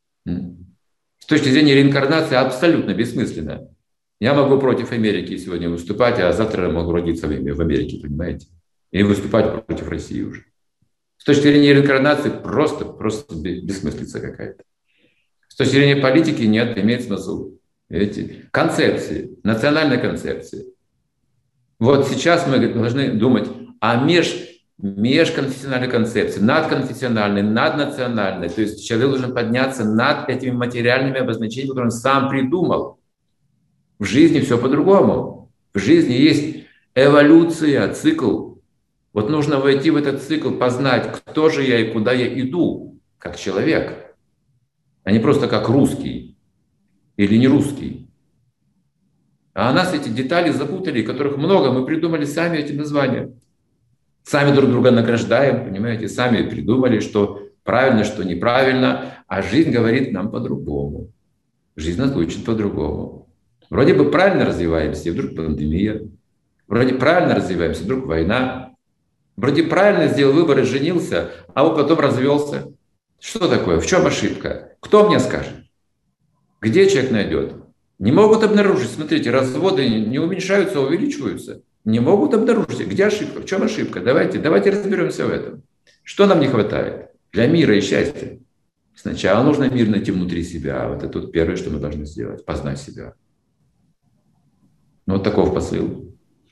С точки зрения реинкарнации абсолютно бессмысленно. Я могу против Америки сегодня выступать, а завтра могу родиться в Америке, понимаете? И выступать против России уже. С точки зрения реинкарнации просто, просто бессмыслица какая-то. С точки зрения политики нет, имеет смысл. Видите? Концепции, национальной концепции. Вот сейчас мы должны думать о меж, межконфессиональной концепции, надконфессиональной, наднациональной. То есть человек должен подняться над этими материальными обозначениями, которые он сам придумал. В жизни все по-другому. В жизни есть эволюция, цикл. Вот нужно войти в этот цикл, познать, кто же я и куда я иду, как человек, а не просто как русский или не русский. А нас эти детали запутали, которых много, мы придумали сами эти названия. Сами друг друга награждаем, понимаете, сами придумали, что правильно, что неправильно, а жизнь говорит нам по-другому. Жизнь нас учит по-другому. Вроде бы правильно развиваемся, и вдруг пандемия. Вроде правильно развиваемся, вдруг война. Вроде правильно сделал выбор и женился, а вот потом развелся. Что такое? В чем ошибка? Кто мне скажет? Где человек найдет? Не могут обнаружить. Смотрите, разводы не уменьшаются, а увеличиваются. Не могут обнаружить. Где ошибка? В чем ошибка? Давайте, давайте разберемся в этом. Что нам не хватает для мира и счастья? Сначала нужно мир найти внутри себя. Вот это тут первое, что мы должны сделать. Познать себя. Ну, вот таков посыл.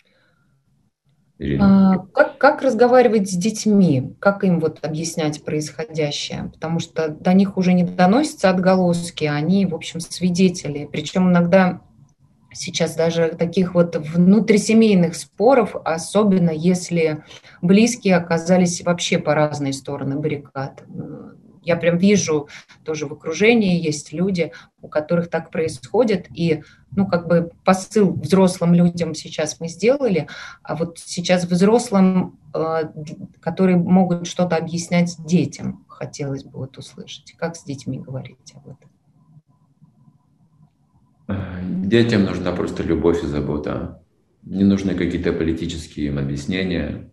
А, как, как разговаривать с детьми? Как им вот объяснять происходящее? Потому что до них уже не доносятся отголоски, а они, в общем, свидетели. Причем иногда сейчас даже таких вот внутрисемейных споров, особенно если близкие оказались вообще по разные стороны баррикад. Я прям вижу, тоже в окружении есть люди, у которых так происходит, и, ну, как бы посыл взрослым людям сейчас мы сделали, а вот сейчас взрослым, которые могут что-то объяснять детям, хотелось бы вот услышать. Как с детьми говорить об этом? Детям нужна просто любовь и забота. Не нужны какие-то политические им объяснения.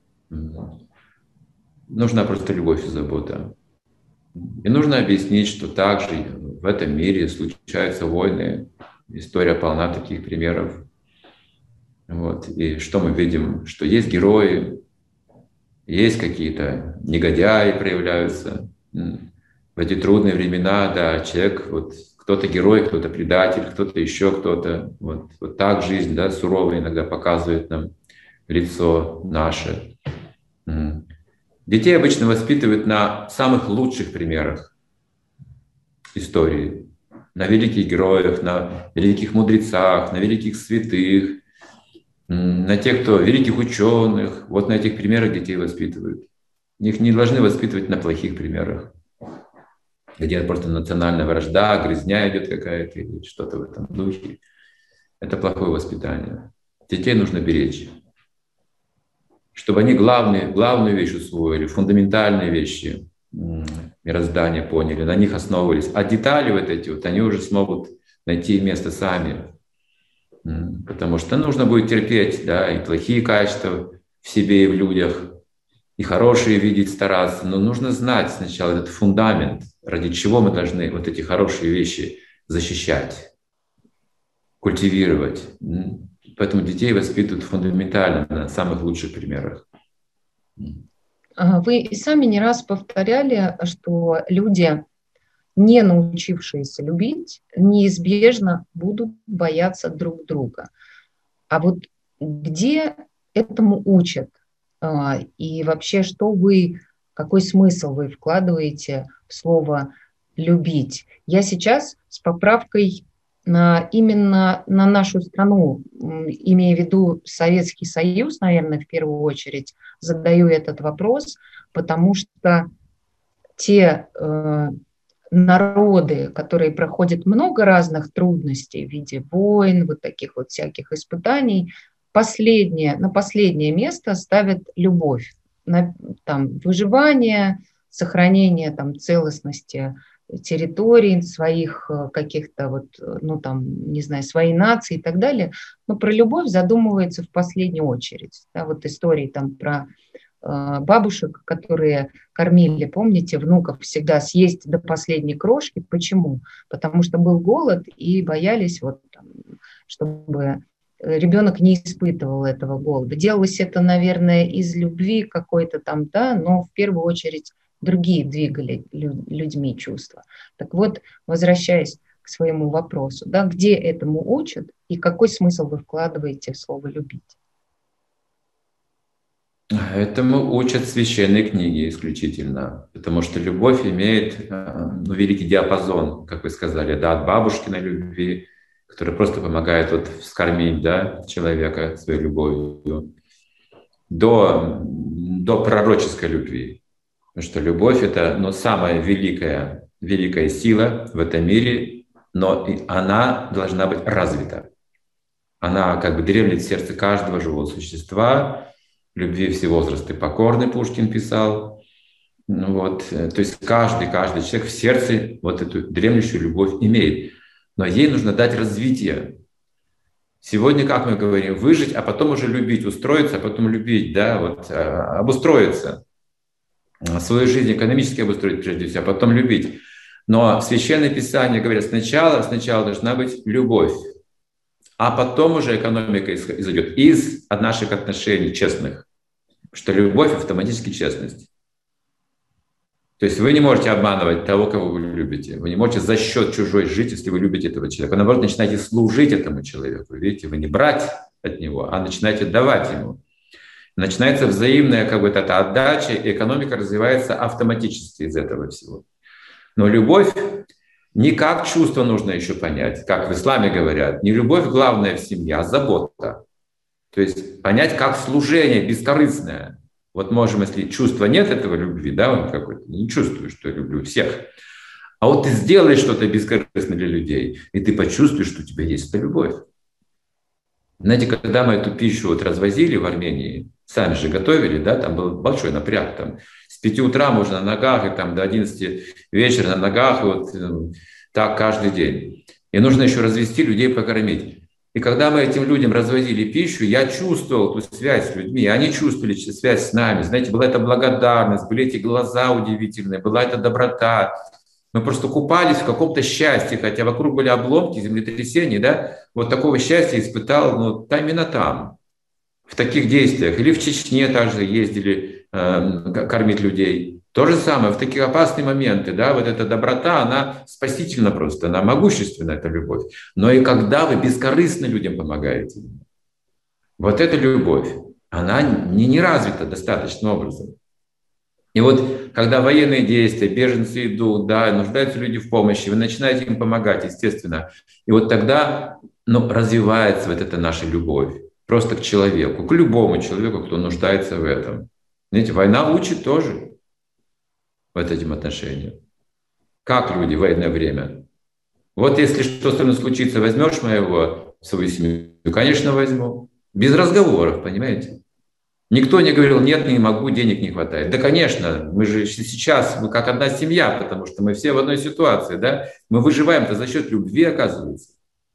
Нужна просто любовь и забота. И нужно объяснить, что также в этом мире случаются войны. История полна таких примеров. Вот. И что мы видим? Что есть герои, есть какие-то негодяи проявляются. В эти трудные времена, да, человек, вот, кто-то герой, кто-то предатель, кто-то еще кто-то. Вот, вот так жизнь, да, суровая иногда показывает нам лицо наше. Детей обычно воспитывают на самых лучших примерах истории, на великих героях, на великих мудрецах, на великих святых, на тех, кто великих ученых. Вот на этих примерах детей воспитывают. Их не должны воспитывать на плохих примерах, где просто национальная вражда, грязня идет какая-то или что-то в этом духе. Это плохое воспитание. Детей нужно беречь, чтобы они главные, главную вещь усвоили, фундаментальные вещи мироздания поняли, на них основывались. А детали вот эти вот, они уже смогут найти место сами. Потому что нужно будет терпеть, да, и плохие качества в себе и в людях, и хорошие видеть, стараться. Но нужно знать сначала этот фундамент, ради чего мы должны вот эти хорошие вещи защищать, культивировать. Поэтому детей воспитывают фундаментально на самых лучших примерах. Вы и сами не раз повторяли, что люди, не научившиеся любить, неизбежно будут бояться друг друга. А вот где этому учат? И вообще, что вы, какой смысл вы вкладываете в слово «любить»? Я сейчас с поправкой на, именно на нашу страну, имея в виду Советский Союз, наверное, в первую очередь, задаю этот вопрос, потому что те э, народы, которые проходят много разных трудностей в виде войн, вот таких вот всяких испытаний, последнее, на последнее место ставят любовь, на там, выживание, сохранение там, целостности территорий, своих каких-то вот, ну там, не знаю, своей нации и так далее. Но про любовь задумывается в последнюю очередь. Да, вот истории там про э, бабушек, которые кормили, помните, внуков всегда съесть до последней крошки. Почему? Потому что был голод и боялись, вот, там, чтобы ребенок не испытывал этого голода. Делалось это, наверное, из любви какой-то там, да, но в первую очередь другие двигали людьми чувства. Так вот, возвращаясь к своему вопросу, да, где этому учат и какой смысл вы вкладываете в слово «любить»? Этому учат священные книги исключительно, потому что любовь имеет, ну, великий диапазон, как вы сказали, да, от бабушкиной любви, которая просто помогает вот вскормить, да, человека своей любовью, до до пророческой любви. Потому что любовь — это ну, самая великая, великая сила в этом мире, но и она должна быть развита. Она как бы дремлет в сердце каждого живого существа. Любви все возрасты покорны, Пушкин писал. Ну, вот, то есть каждый, каждый человек в сердце вот эту дремлющую любовь имеет. Но ей нужно дать развитие. Сегодня, как мы говорим, выжить, а потом уже любить, устроиться, а потом любить, да, вот, обустроиться. Свою жизнь экономически обустроить прежде всего, а потом любить. Но Священное Писание говорит, сначала, сначала должна быть любовь, а потом уже экономика изойдет из наших отношений честных. Потому что любовь автоматически честность. То есть вы не можете обманывать того, кого вы любите. Вы не можете за счет чужой жить, если вы любите этого человека. Вы, наоборот, начинаете служить этому человеку. Видите, вы не брать от него, а начинаете давать ему. Начинается взаимная как бы, эта отдача, и экономика развивается автоматически из этого всего. Но любовь не как чувство нужно еще понять, как в исламе говорят. Не любовь главная в семье, а забота. То есть понять как служение бескорыстное. Вот можем, если чувства нет этого любви, да, он какой-то, не чувствую, что я люблю всех. А вот ты сделаешь что-то бескорыстное для людей, и ты почувствуешь, что у тебя есть эта любовь. Знаете, когда мы эту пищу вот развозили в Армении, сами же готовили, да, там был большой напряг, там с пяти утра можно на ногах, и там до одиннадцати вечера на ногах, и вот так каждый день. И нужно еще развести людей, покормить. И когда мы этим людям развозили пищу, я чувствовал ту связь с людьми, они чувствовали связь с нами. Знаете, была эта благодарность, были эти глаза удивительные, была эта доброта. Мы просто купались в каком-то счастье, хотя вокруг были обломки, землетрясения, да. Вот такого счастья испытал, ну, там именно там, в таких действиях. Или в Чечне также ездили э, кормить людей. То же самое, в такие опасные моменты, да, вот эта доброта, она спасительна просто, она могущественна, эта любовь. Но и когда вы бескорыстно людям помогаете, вот эта любовь, она не, не развита достаточным образом. И вот когда военные действия, беженцы идут, да, нуждаются люди в помощи, вы начинаете им помогать, естественно. И вот тогда ну, развивается вот эта наша любовь просто к человеку, к любому человеку, кто нуждается в этом. Знаете, война учит тоже вот этим отношениям. Как люди в военное время? Вот если что со мной случится, возьмешь моего в свою семью? Конечно, возьму. Без разговоров, понимаете? Никто не говорил, нет, не могу, денег не хватает. Да, конечно, мы же сейчас, мы как одна семья, потому что мы все в одной ситуации, да? Мы выживаем-то за счет любви, оказывается.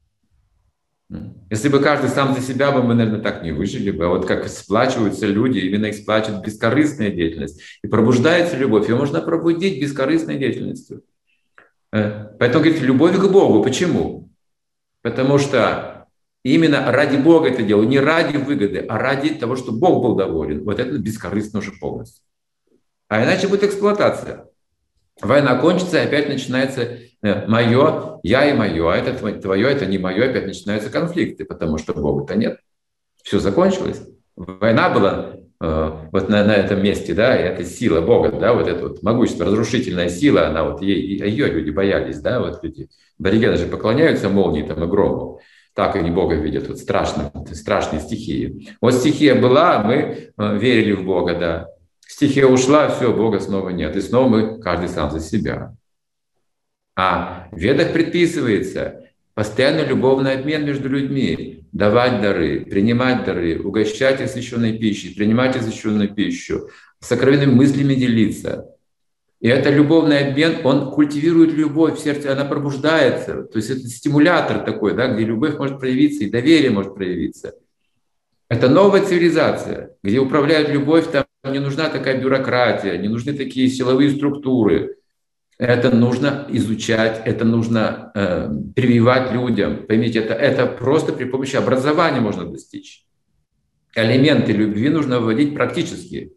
Если бы каждый сам за себя, бы мы, наверное, так не выжили бы. А вот как сплачиваются люди, именно их сплачивает бескорыстная деятельность. И пробуждается любовь. Ее можно пробудить бескорыстной деятельностью. Поэтому, говорите, любовь к Богу. Почему? Потому что именно ради Бога это делаю. Не ради выгоды, а ради того, чтобы Бог был доволен. Вот это бескорыстно уже полностью. А иначе будет эксплуатация. Война кончится, и опять начинается мое, я и мое, а это твое, это не мое, опять начинаются конфликты, потому что Бога-то нет. Все закончилось. Война была э, вот на, на этом месте, да, и это сила Бога, да, вот это вот могущество, разрушительная сила, она вот, ей, ее люди боялись, да, вот люди, аборигены же поклоняются молнии там и грому, так они Бога видят, вот страшные, страшные стихии. Вот стихия была, мы э, верили в Бога, да. Стихия ушла, все, Бога снова нет. И снова мы, каждый сам за себя. А в Ведах предписывается постоянный любовный обмен между людьми. Давать дары, принимать дары, угощать освященной пищей, принимать освященную пищу, сокровенными мыслями делиться. И этот любовный обмен, он культивирует любовь в сердце, она пробуждается. То есть это стимулятор такой, да, где любовь может проявиться и доверие может проявиться. Это новая цивилизация, где управляют любовь, там не нужна такая бюрократия, не нужны такие силовые структуры. Это нужно изучать, это нужно э, прививать людям. Поймите, это, это просто при помощи образования можно достичь. Элементы любви нужно вводить практически.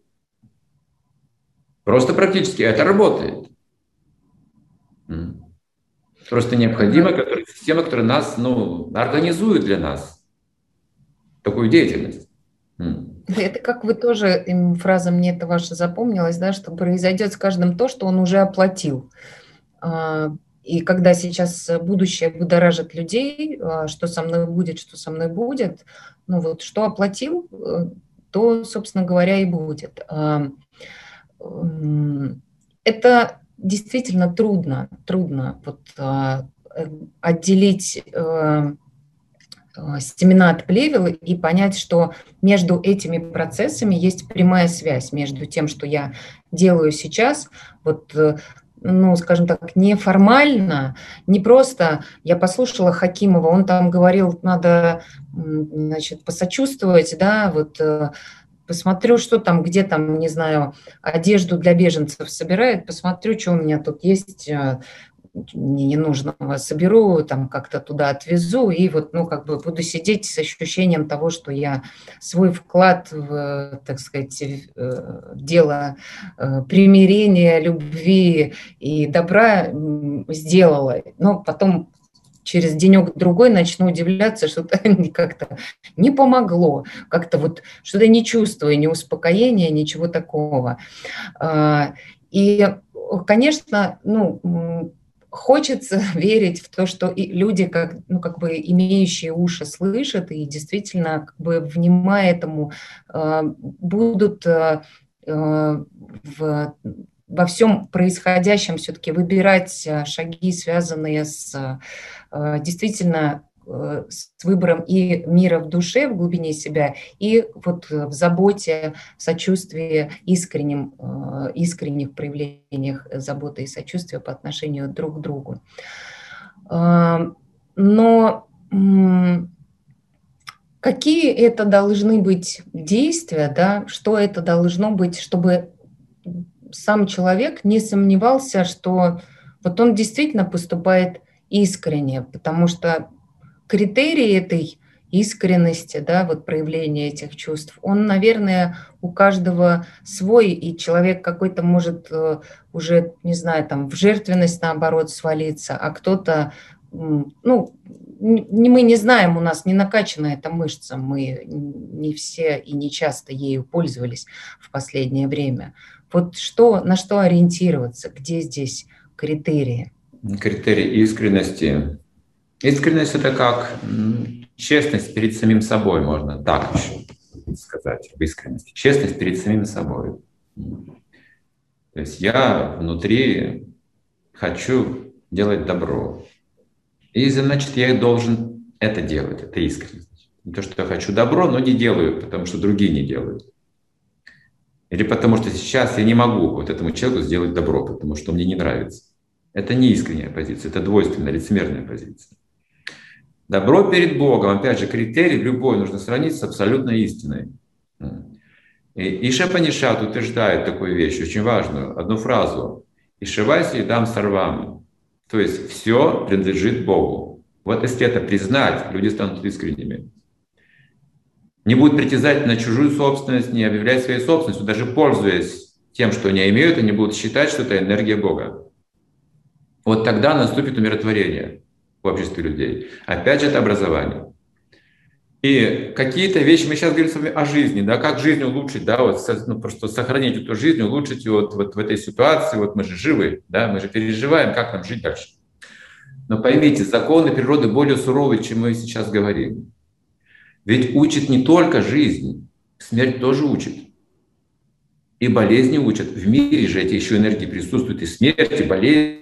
Просто практически. Это работает. Просто необходима система, которая нас, ну, организует для нас такую деятельность. Это как вы тоже, фраза мне это ваша запомнилась, да, что произойдет с каждым то, что он уже оплатил. И когда сейчас будущее будоражит людей, что со мной будет, что со мной будет, ну вот что оплатил, то, собственно говоря, и будет. Это действительно трудно, трудно вот, отделить семена от плевел и понять, что между этими процессами есть прямая связь между тем, что я делаю сейчас, вот, ну, скажем так, неформально, не просто я послушала Хакимова, он там говорил, надо, значит, посочувствовать, да, вот посмотрю, что там, где там, не знаю, одежду для беженцев собирает, посмотрю, что у меня тут есть ненужного, соберу, там как-то туда отвезу, и вот, ну, как бы буду сидеть с ощущением того, что я свой вклад в, так сказать, в дело примирения, любви и добра сделала. Но потом через денек-другой начну удивляться, что-то как-то не помогло, как-то вот что-то не чувствую, ни успокоения, ничего такого. И, конечно, ну, хочется верить в то, что и люди, как, ну, как бы имеющие уши, слышат и действительно, как бы, внимая этому, будут в во всем происходящем все-таки выбирать шаги, связанные с действительно с выбором и мира в душе, в глубине себя, и вот в заботе, в сочувствии, искреннем, искренних проявлениях заботы и сочувствия по отношению друг к другу. Но какие это должны быть действия, да, что это должно быть, чтобы сам человек не сомневался, что вот он действительно поступает искренне, потому что критерий этой искренности, да, вот проявления этих чувств, он, наверное, у каждого свой, и человек какой-то может уже, не знаю, там, в жертвенность, наоборот, свалиться, а кто-то, ну, мы не знаем, у нас не накачана эта мышца, мы не все и не часто ею пользовались в последнее время. Вот что, на что ориентироваться, где здесь критерии? Критерий искренности. Искренность – это как честность перед самим собой, можно так еще сказать, об искренности. Честность перед самим собой. То есть я внутри хочу делать добро. И, значит, я должен это делать, это искренность. Не то, что я хочу добро, но не делаю, потому что другие не делают. Или потому что сейчас я не могу вот этому человеку сделать добро, потому что мне не нравится. Это не искренняя позиция, это двойственная, лицемерная позиция. Добро перед Богом, опять же, критерий любой нужно сравнить с абсолютной истиной. И Ишапанишат утверждает такую вещь, очень важную, одну фразу. «Ишевайся и дам сарвам». То есть все принадлежит Богу. Вот если это признать, люди станут искренними. Не будут притязать на чужую собственность, не объявлять своей собственностью, даже пользуясь тем, что они имеют, они будут считать, что это энергия Бога. Вот тогда наступит умиротворение в обществе людей. Опять же, это образование. И какие-то вещи, мы сейчас говорим с вами о жизни, да, как жизнь улучшить, да, вот, ну, просто сохранить эту жизнь, улучшить ее вот, вот в этой ситуации, вот мы же живы, да, мы же переживаем, как нам жить дальше. Но поймите, законы природы более суровые, чем мы сейчас говорим. Ведь учит не только жизнь, смерть тоже учит. И болезни учат. В мире же эти еще энергии присутствуют, и смерть, и болезни,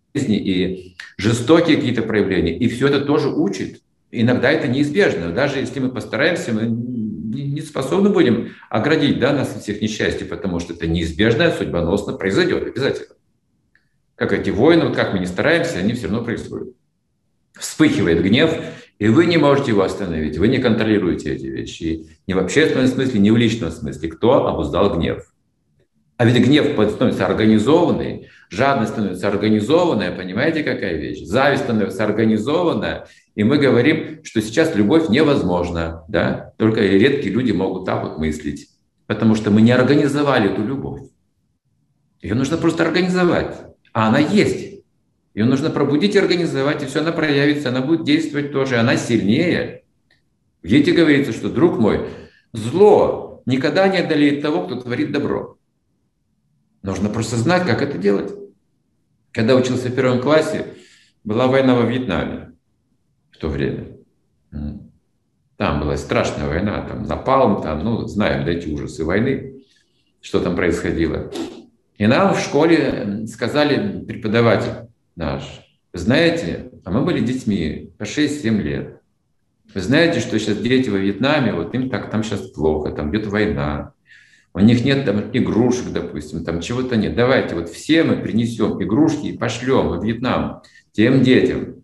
и жестокие какие-то проявления. И все это тоже учит. Иногда это неизбежно. Даже если мы постараемся, мы не способны будем оградить, да, нас от всех несчастий, потому что это неизбежно, судьбоносно произойдет обязательно. Как эти войны, вот как мы ни стараемся, они все равно происходят. Вспыхивает гнев, и вы не можете его остановить, вы не контролируете эти вещи. Ни в общественном смысле, ни в личном смысле. Кто обуздал гнев? А ведь гнев становится организованный, жадность становится организованная, понимаете, какая вещь? Зависть становится организованная, и мы говорим, что сейчас любовь невозможна, да? Только редкие люди могут так вот мыслить, потому что мы не организовали эту любовь. Ее нужно просто организовать, а она есть. Ее нужно пробудить и организовать, и все, она проявится, она будет действовать тоже, она сильнее. В Гите говорится, что, друг мой, зло никогда не одолеет того, кто творит добро. Нужно просто знать, как это делать. Когда учился в первом классе, была война во Вьетнаме в то время. Там Там была страшная война, там напалм, там, ну, знаем, да, эти ужасы войны, что там происходило. И нам в школе сказали, преподаватель наш, знаете, а мы были детьми по шесть-семь лет. Вы знаете, что сейчас дети во Вьетнаме, вот им так там сейчас плохо, там идет война, у них нет там игрушек, допустим, там чего-то нет. Давайте вот все мы принесем игрушки и пошлем во Вьетнам тем детям.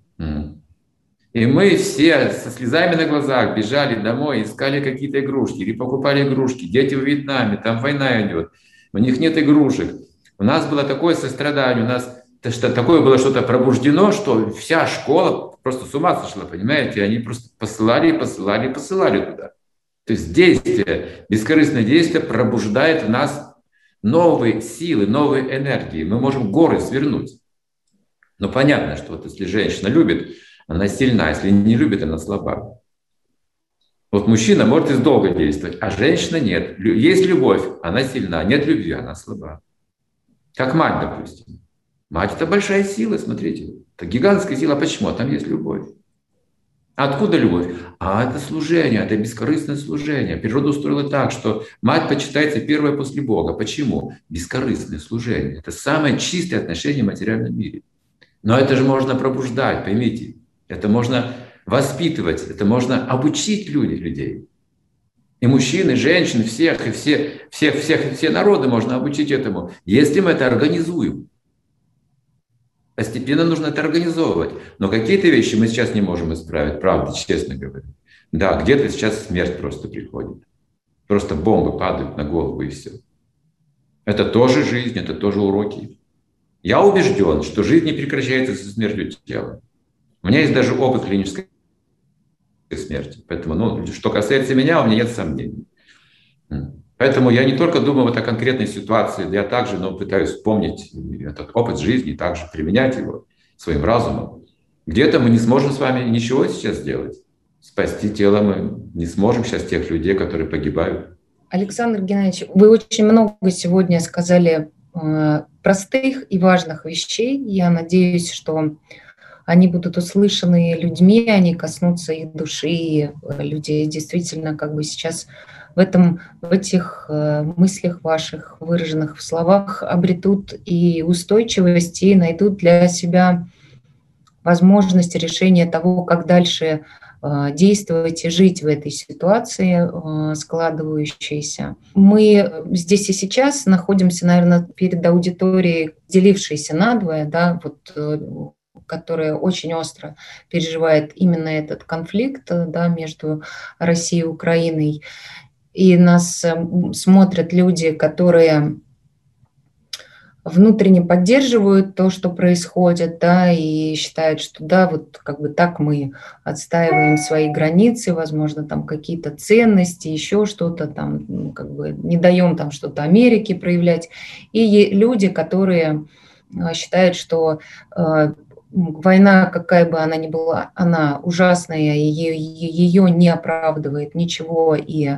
И мы все со слезами на глазах бежали домой, искали какие-то игрушки или покупали игрушки. Дети в Вьетнаме, там война идет, у них нет игрушек. У нас было такое сострадание, у нас что такое было что-то пробуждено, что вся школа просто с ума сошла, понимаете? И они просто посылали, посылали, посылали туда. То есть действие, бескорыстное действие пробуждает в нас новые силы, новые энергии. Мы можем горы свернуть. Но понятно, что вот если женщина любит, она сильна, если не любит, она слаба. Вот мужчина может из долга действовать, а женщина нет. Есть любовь, она сильна, нет любви, она слаба. Как мать, допустим. Мать – это большая сила, смотрите. Это гигантская сила. Почему? А там есть любовь. Откуда любовь? А это служение, это бескорыстное служение. Природа устроила так, что мать почитается первой после Бога. Почему? Бескорыстное служение. Это самое чистое отношение в материальном мире. Но это же можно пробуждать, поймите. Это можно воспитывать, это можно обучить людей, людей. И мужчин, и женщин, всех, и все, всех, всех, все народы можно обучить этому, если мы это организуем. Постепенно нужно это организовывать. Но какие-то вещи мы сейчас не можем исправить, правда, честно говоря. Да, где-то сейчас смерть просто приходит. Просто бомбы падают на голову и все. Это тоже жизнь, это тоже уроки. Я убежден, что жизнь не прекращается со смертью тела. У меня есть даже опыт клинической смерти. Поэтому, ну, что касается меня, у меня нет сомнений. Поэтому я не только думаю вот о конкретной ситуации, я также, но пытаюсь вспомнить этот опыт жизни, также применять его своим разумом. Где-то мы не сможем с вами ничего сейчас сделать. Спасти тело мы не сможем сейчас тех людей, которые погибают. Александр Геннадьевич, вы очень много сегодня сказали э, простых и важных вещей. Я надеюсь, что они будут услышаны людьми, они коснутся их души, и люди действительно как бы сейчас в, этом, в этих э, мыслях ваших, выраженных в словах, обретут и устойчивость, и найдут для себя возможность решения того, как дальше э, действовать и жить в этой ситуации, э, складывающейся. Мы здесь и сейчас находимся, наверное, перед аудиторией, делившейся надвое, да, вот, э, которая очень остро переживает именно этот конфликт, да, между Россией и Украиной. И нас смотрят люди, которые внутренне поддерживают то, что происходит, да, и считают, что да, вот как бы так мы отстаиваем свои границы, возможно, там какие-то ценности, еще что-то там, ну, как бы не даем там что-то Америке проявлять. И люди, которые считают, что э, война, какая бы она ни была, она ужасная, и ее, ее не оправдывает ничего, и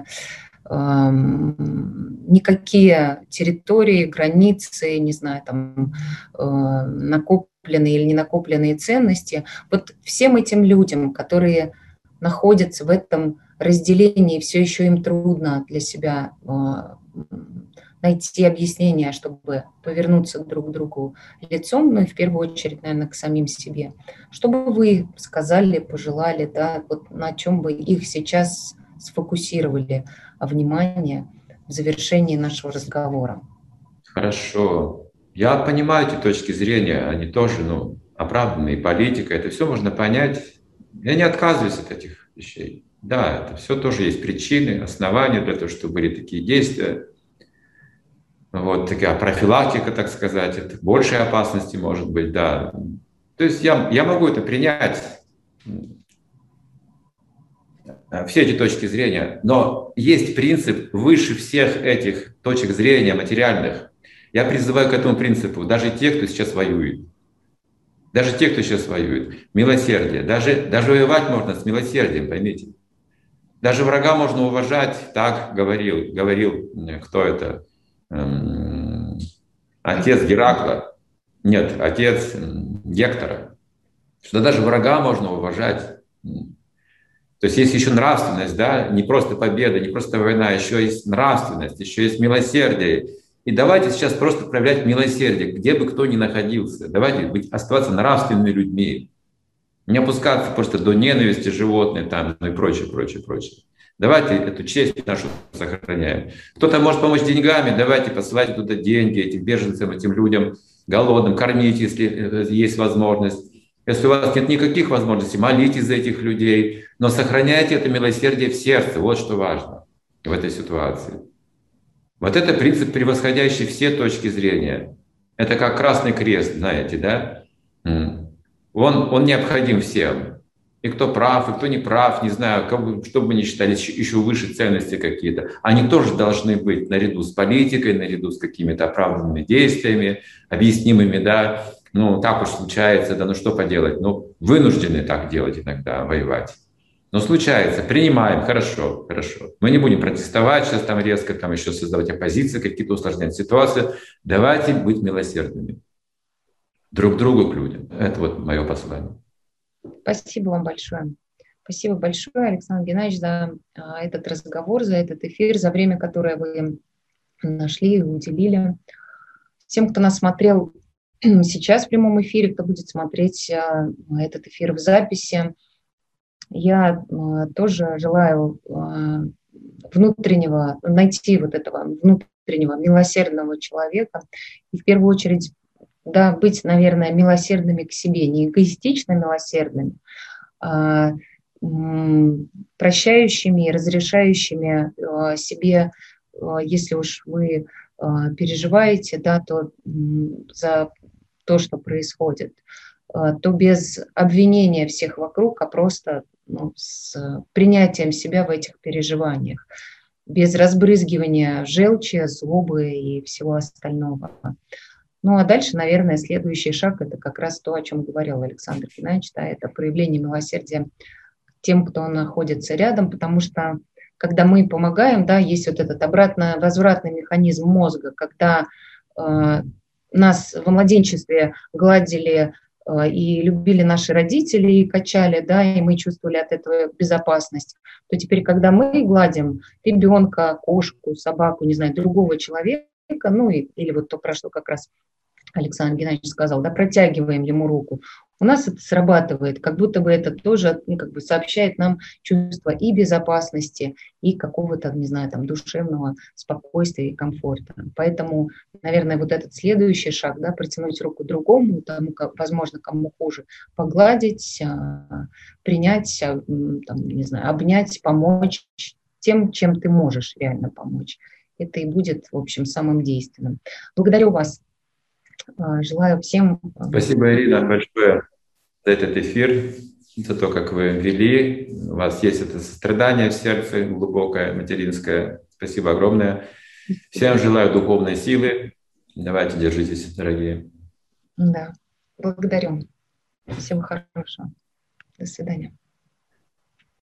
никакие территории, границы, не знаю, там накопленные или не накопленные ценности, вот всем этим людям, которые находятся в этом разделении, все еще им трудно для себя найти объяснение, чтобы повернуться друг к другу лицом, ну и в первую очередь, наверное, к самим себе. Что бы вы сказали, пожелали, да, вот на чем бы их сейчас сфокусировали внимание в завершении нашего разговора? Хорошо. Я понимаю эти точки зрения, они тоже, ну, оправданные, политика, это все можно понять. Я не отказываюсь от этих вещей. Да, это все тоже есть причины, основания для того, чтобы были такие действия. Вот такая профилактика, так сказать, это большей опасности может быть, да. То есть я, я могу это принять, все эти точки зрения, но есть принцип выше всех этих точек зрения материальных. Я призываю к этому принципу даже те, кто сейчас воюет. Даже те, кто сейчас воюет. Милосердие. Даже, даже воевать можно с милосердием, поймите. Даже врага можно уважать, так говорил, говорил, кто это? Отец Геракла, нет, отец Гектора, что даже врага можно уважать. То есть есть еще нравственность, да, не просто победа, не просто война, еще есть нравственность, еще есть милосердие. И давайте сейчас просто проявлять милосердие, где бы кто ни находился. Давайте быть, оставаться нравственными людьми. Не опускаться просто до ненависти животных там, ну и прочее, прочее, прочее. Давайте эту честь нашу сохраняем. Кто-то может помочь деньгами, давайте посылайте туда деньги этим беженцам, этим людям голодным, кормите, если есть возможность. Если у вас нет никаких возможностей, молитесь за этих людей, но сохраняйте это милосердие в сердце. Вот что важно в этой ситуации. Вот это принцип, превосходящий все точки зрения. Это как Красный Крест, знаете, да? Он, он необходим всем. И кто прав, и кто не прав, не знаю, как, что бы вы ни считали, еще выше ценности какие-то. Они тоже должны быть наряду с политикой, наряду с какими-то оправданными действиями, объяснимыми, да. Ну, так уж случается, да, ну что поделать? Ну, вынуждены так делать иногда, воевать. Но случается, принимаем, хорошо, хорошо. Мы не будем протестовать сейчас там резко, там еще создавать оппозиции, какие-то усложнять ситуацию. Давайте быть милосердными друг другу, к людям. Это вот мое послание. Спасибо вам большое. Спасибо большое, Александр Геннадьевич, за этот разговор, за этот эфир, за время, которое вы нашли и уделили. Всем, кто нас смотрел сейчас в прямом эфире, кто будет смотреть этот эфир в записи, я тоже желаю внутреннего, найти вот этого внутреннего милосердного человека и в первую очередь, да, быть, наверное, милосердными к себе, не эгоистично милосердными, а прощающими и разрешающими себе, если уж вы переживаете, да, то за то, что происходит, то без обвинения всех вокруг, а просто ну, с принятием себя в этих переживаниях, без разбрызгивания желчи, злобы и всего остального. Ну а дальше, наверное, следующий шаг – это как раз то, о чем говорил Александр Геннадьевич, да, это проявление милосердия тем, кто находится рядом, потому что когда мы помогаем, да, есть вот этот обратно-возвратный механизм мозга, когда э, нас во младенчестве гладили э, и любили наши родители, и качали, да, и мы чувствовали от этого безопасность, то теперь, когда мы гладим ребенка, кошку, собаку, не знаю, другого человека, ну и, или вот то, про что как раз Александр Геннадьевич сказал, да, протягиваем ему руку, у нас это срабатывает, как будто бы это тоже ну, как бы сообщает нам чувство и безопасности, и какого-то, не знаю, там, душевного спокойствия и комфорта. Поэтому, наверное, вот этот следующий шаг, да, протянуть руку другому, тому, как, возможно, кому хуже, погладить, принять, там, не знаю, обнять, помочь тем, чем ты можешь реально помочь. Это и будет, в общем, самым действенным. Благодарю вас. Желаю всем... Спасибо, Ирина, большое за этот эфир, за то, как вы вели. У вас есть это сострадание в сердце, глубокое, материнское. Спасибо огромное. Всем желаю духовной силы. Давайте, держитесь, дорогие. Да, благодарю. Всего хорошего. До свидания.